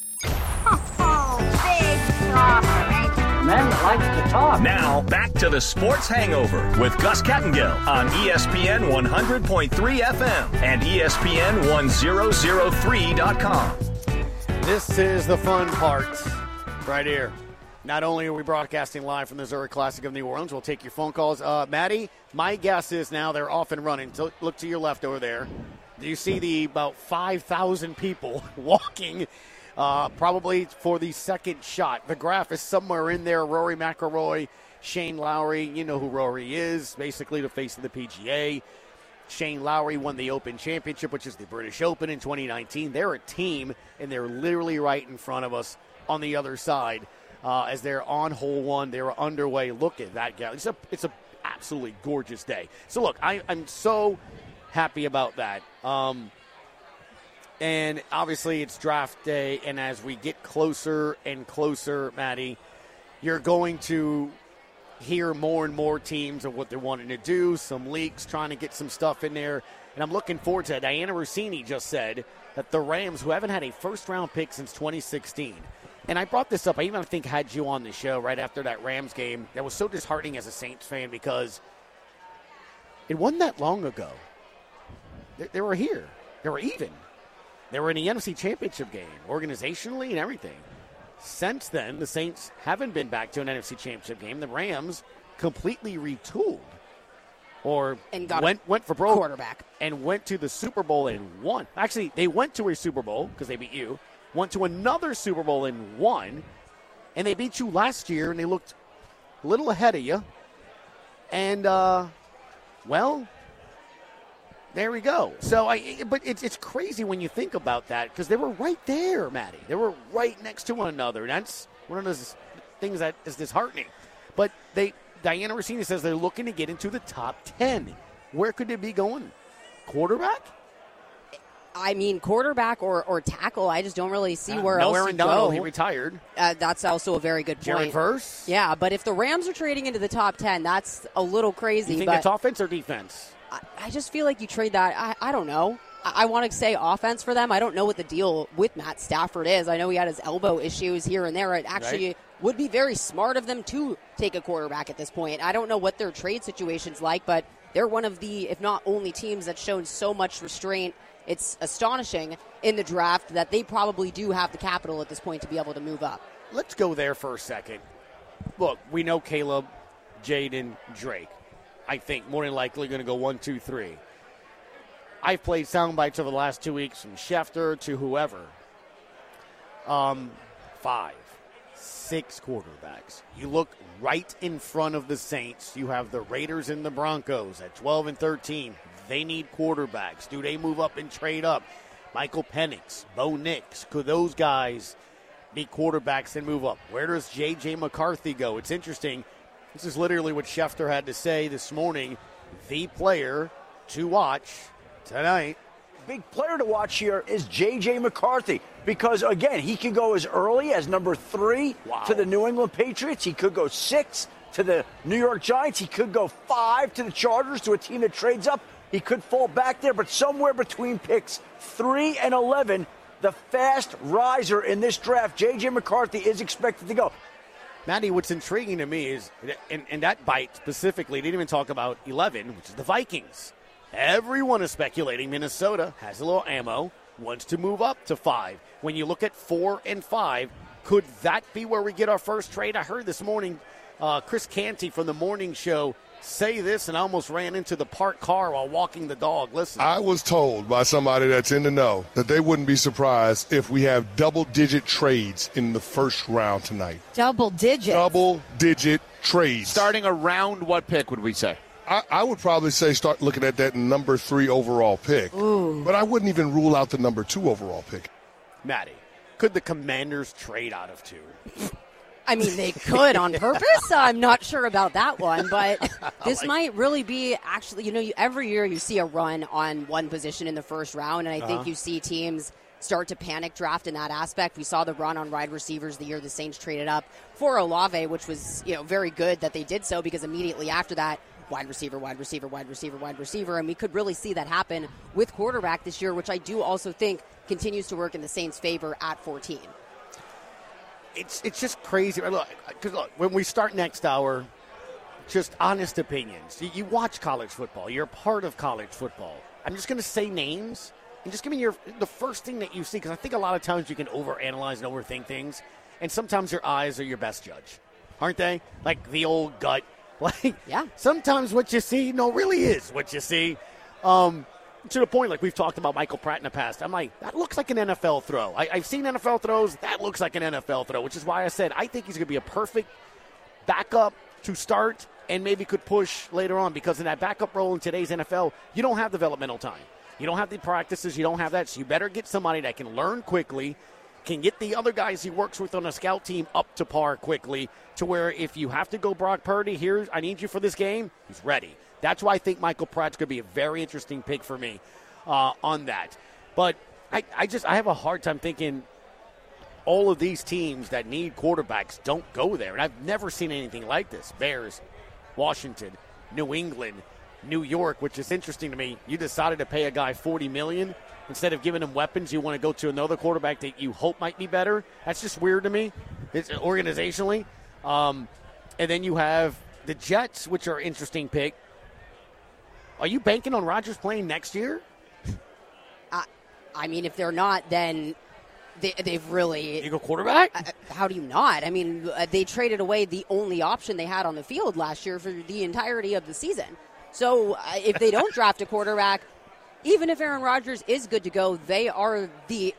Men like to talk. Now, back to the Sports Hangover with Gus Kattengill on ESPN 100.3 FM and ESPN 1003.com. This is the fun part right here. Not only are we broadcasting live from the Zurich Classic of New Orleans, we'll take your phone calls. Maddie, my guess is now they're off and running. So look to your left over there. Do you see the about 5,000 people walking probably for the second shot? The graph is somewhere in there. Rory McIlroy, Shane Lowry. You know who Rory is, basically the face of the PGA. Shane Lowry won the Open Championship, which is the British Open in 2019. They're a team, and they're literally right in front of us on the other side. As they're on hole one, they're underway. Look at that guy. It's a absolutely gorgeous day. So, look, I'm so happy about that. And obviously it's draft day, and as we get closer and closer, Maddie, you're going to hear more and more teams of what they're wanting to do, some leaks, trying to get some stuff in there. And I'm looking forward to it. Diana Rossini just said that the Rams, who haven't had a first-round pick since 2016, and I brought this up, I even think had you on the show right after that Rams game. That was so disheartening as a Saints fan because it wasn't that long ago. They were here. They were even. They were in the NFC Championship game, organizationally and everything. Since then, the Saints haven't been back to an NFC Championship game. The Rams completely retooled and got went for broke quarterback and went to the Super Bowl and won. Actually, they went to a Super Bowl because they beat you. Went to another Super Bowl and won, and they beat you last year, and they looked a little ahead of you. And, well, there we go. So, but it's crazy when you think about that because they were right there, Maddie. They were right next to one another. And that's one of those things that is disheartening. But Diana Rossini says they're looking to get into the top 10. Where could they be going? Quarterback? I mean, quarterback or tackle, I just don't really see where else Aaron to Donald, go. he retired. That's also a very good point. Jared Verse? Yeah, but if the Rams are trading into the top 10, that's a little crazy. You think it's offense or defense? I just feel like you trade that. I don't know. I want to say offense for them. I don't know what the deal with Matt Stafford is. I know he had his elbow issues here and there. It actually would be very smart of them to take a quarterback at this point. I don't know what their trade situation's like, but they're one of the, if not only, teams that's shown so much restraint. It's astonishing in the draft that they probably do have the capital at this point to be able to move up. Let's go there for a second. Look, we know Caleb, Jaden, Drake. I think more than likely going to go 1, 2, 3. I've played sound bites over the last 2 weeks from Schefter to whoever. 5, 6 quarterbacks. You look right in front of the Saints. You have the Raiders and the Broncos at 12 and 13. They need quarterbacks. Do they move up and trade up? Michael Penix, Bo Nix, could those guys be quarterbacks and move up? Where does J.J. McCarthy go? It's interesting. This is literally what Schefter had to say this morning. The player to watch tonight. Big player to watch here is J.J. McCarthy because, again, he could go as early as number 3 to the New England Patriots. He could go 6 to the New York Giants. He could go 5 to the Chargers, to a team that trades up. He could fall back there, but somewhere between picks 3 and 11, the fast riser in this draft, J.J. McCarthy, is expected to go. Maddie, what's intriguing to me is, and that bite specifically, didn't even talk about 11, which is the Vikings. Everyone is speculating Minnesota has a little ammo, wants to move up to 5. When you look at 4 and 5, could that be where we get our first trade? I heard this morning Chris Canty from the morning show say this, and I almost ran into the parked car while walking the dog. Listen. I was told by somebody that's in the know that they wouldn't be surprised if we have double-digit trades in the first round tonight. Double digits? Double-digit trades. Starting around what pick would we say? I would probably say start looking at that number 3 overall pick. Ooh. But I wouldn't even rule out the number 2 overall pick. Maddie, could the Commanders trade out of 2? I mean, they could on purpose. I'm not sure about that one, but this might really be actually, every year you see a run on one position in the first round, and I think you see teams start to panic draft in that aspect. We saw the run on wide receivers the year the Saints traded up for Olave, which was, very good that they did so, because immediately after that, wide receiver, and we could really see that happen with quarterback this year, which I do also think continues to work in the Saints' favor at 14. It's just crazy. Look, when we start next hour, just honest opinions. You watch college football. You're a part of college football. I'm just going to say names and just give me the first thing that you see, because I think a lot of times you can overanalyze and overthink things, and sometimes your eyes are your best judge, aren't they? Like the old gut. Yeah. Sometimes what you see, really is what you see. To the point, like we've talked about Michael Pratt in the past, I'm like, that looks like an NFL throw. I've seen NFL throws. That looks like an NFL throw, which is why I said I think he's going to be a perfect backup to start and maybe could push later on, because in that backup role in today's NFL, you don't have developmental time. You don't have the practices. You don't have that. So you better get somebody that can learn quickly, can get the other guys he works with on a scout team up to par quickly, to where if you have to go Brock Purdy, I need you for this game, he's ready. That's why I think Michael Pratt's going to be a very interesting pick for me on that. But I have a hard time thinking all of these teams that need quarterbacks don't go there. And I've never seen anything like this. Bears, Washington, New England, New York, which is interesting to me. You decided to pay a guy $40 million. Instead of giving him weapons, you want to go to another quarterback that you hope might be better. That's just weird to me. It's organizationally. And then you have the Jets, which are an interesting pick. Are you banking on Rodgers playing next year? I mean, if they're not, then they've really... You go quarterback? How do you not? I mean, they traded away the only option they had on the field last year for the entirety of the season. So if they don't draft a quarterback, even if Aaron Rodgers is good to go, they are the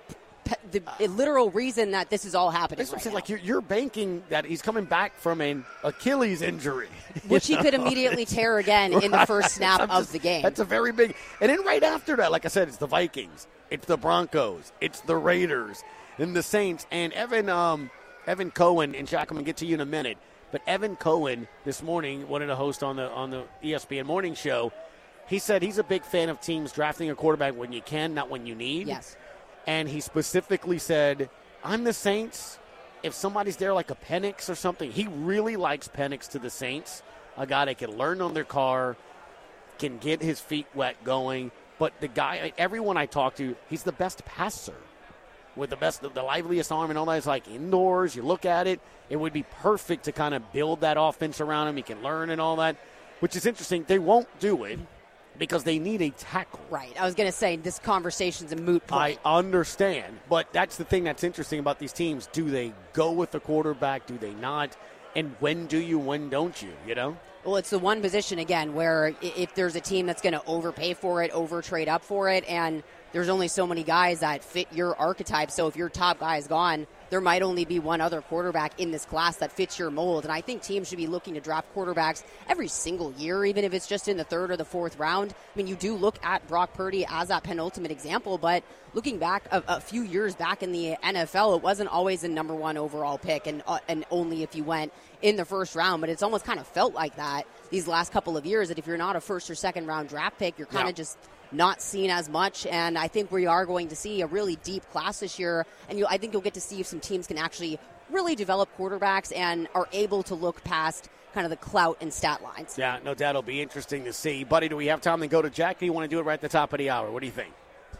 literal reason that this is all happening right now. Like you're banking that he's coming back from an Achilles injury. Which he could immediately tear again in the first snap of the game. That's a very big... And then right after that, like I said, it's the Vikings, it's the Broncos, it's the Raiders, and the Saints. And Evan Cohen, and Jack, I'm going to get to you in a minute, but Evan Cohen this morning, one of the hosts on the ESPN morning show, he said he's a big fan of teams drafting a quarterback when you can, not when you need. Yes. And he specifically said, I'm the Saints. If somebody's there like a Penix or something, he really likes Penix to the Saints, a guy that can learn on their car, can get his feet wet going. But the guy, everyone I talk to, he's the best passer with the liveliest arm and all that. It's like indoors, you look at it, it would be perfect to kind of build that offense around him. He can learn and all that, which is interesting. They won't do it because they need a tackle. Right. I was going to say, this conversation's a moot point. I understand, but that's the thing that's interesting about these teams. Do they go with the quarterback? Do they not? And when do you, when don't you, Well, it's the one position, again, where if there's a team that's going to overpay for it, overtrade up for it, and there's only so many guys that fit your archetype. So if your top guy is gone, there might only be one other quarterback in this class that fits your mold. And I think teams should be looking to draft quarterbacks every single year, even if it's just in the third or the fourth round. I mean, you do look at Brock Purdy as that penultimate example, but looking back a few years back in the NFL, it wasn't always a number one overall pick and only if you went in the first round. But it's almost kind of felt like that these last couple of years, that if you're not a first or second round draft pick, you're kind of just not seen as much. And I think we are going to see a really deep class this year, and I think you'll get to see if some teams can actually really develop quarterbacks and are able to look past kind of the clout and stat lines. Yeah, no doubt it'll be interesting to see. Buddy, do we have time to go to Jack? Do you want to do it right at the top of the hour? What do you think?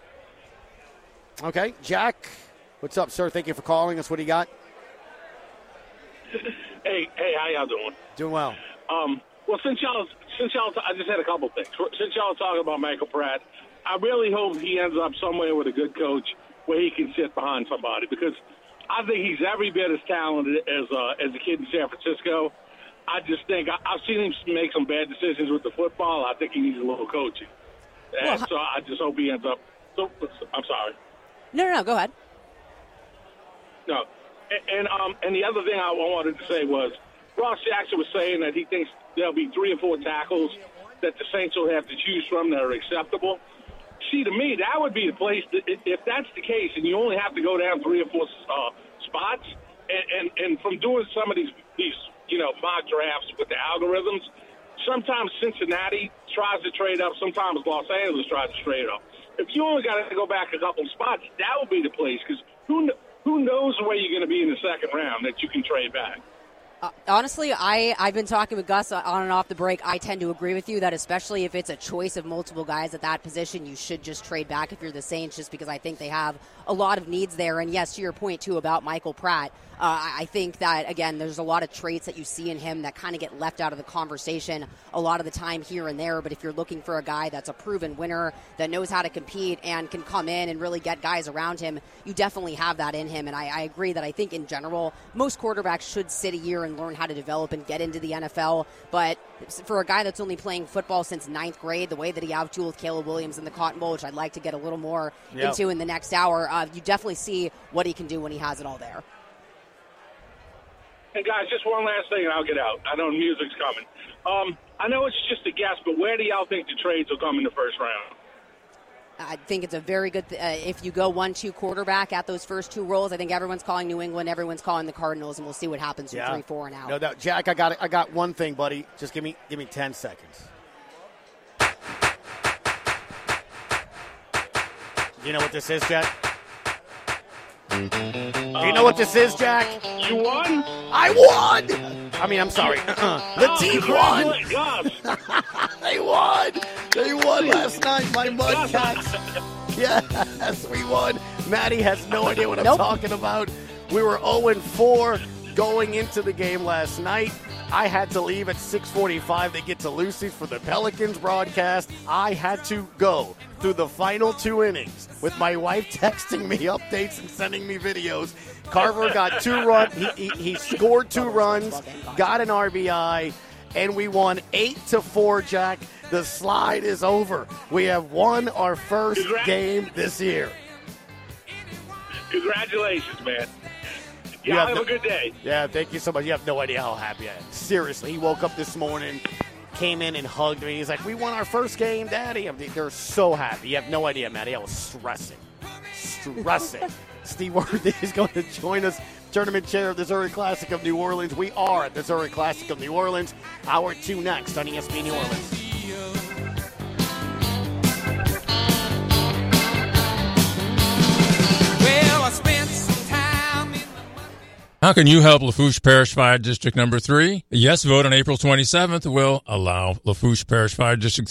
Okay, Jack, what's up, sir? Thank you for calling us. What do you got? Hey, how y'all doing? Doing well. Well, since y'all, I just had a couple things. Since y'all talking about Michael Pratt, I really hope he ends up somewhere with a good coach where he can sit behind somebody, because I think he's every bit as talented as the kid in San Francisco. I just think I've seen him make some bad decisions with the football. I think he needs a little coaching. And so I just hope he ends up. So I'm sorry. No, go ahead. No, and the other thing I wanted to say was, Ross Jackson was saying that he thinks there'll be 3 or 4 tackles that the Saints will have to choose from that are acceptable. See, to me, that would be the place that, if that's the case, and you only have to go down 3 or 4 spots, and from doing some of these mock drafts with the algorithms, sometimes Cincinnati tries to trade up, sometimes Los Angeles tries to trade up. If you only got to go back a couple spots, that would be the place, because who knows where you're going to be in the second round that you can trade back. Honestly, I've been talking with Gus on and off the break. I tend to agree with you that especially if it's a choice of multiple guys at that position, you should just trade back if you're the Saints, just because I think they have a lot of needs there. And yes, to your point, too, about Michael Pratt, I think that, again, there's a lot of traits that you see in him that kind of get left out of the conversation a lot of the time here and there. But if you're looking for a guy that's a proven winner, that knows how to compete and can come in and really get guys around him, you definitely have that in him. And I agree that I think in general, most quarterbacks should sit a year and learn how to develop and get into the NFL. But for a guy that's only playing football since 9th grade, the way that he out-dueled with Caleb Williams in the Cotton Bowl, which I'd like to get a little more into in the next hour, you definitely see what he can do when he has it all there. Hey, guys, just one last thing and I'll get out. I know music's coming. I know it's just a guess, but where do y'all think the trades will come in the first round? I think it's a very good if you go 1-2 quarterback at those first 2 roles. I think everyone's calling New England, everyone's calling the Cardinals, and we'll see what happens from 3, 4, and out. No doubt. Jack, I got one thing, buddy. Just give me 10 seconds. You know what this is, Jack? Do you know what this is, Jack? You won? I won! I mean, I'm sorry. The team won! They won! They won last night, my Mudcats. Yes, we won. Maddie has no idea what I'm talking about. We were 0-4 going into the game last night. I had to leave at 6:45 to get to Lucy's for the Pelicans broadcast. I had to go through the final 2 innings with my wife texting me updates and sending me videos. Carver got 2 runs. He scored 2 runs, got an RBI, and we won 8-4, Jack. The slide is over. We have won our first game this year. Congratulations, man. Yeah, have a good day. Yeah, thank you so much. You have no idea how happy I am. Seriously, he woke up this morning, came in and hugged me. He's like, we won our first game, Daddy. They're so happy. You have no idea, Maddie. I was stressing. Steve Worthy is going to join us, tournament chair of the Zurich Classic of New Orleans. We are at the Zurich Classic of New Orleans. Hour 2 next on ESPN New Orleans. How can you help Lafourche Parish Fire District Number 3? A yes vote on April 27th will allow Lafourche Parish Fire District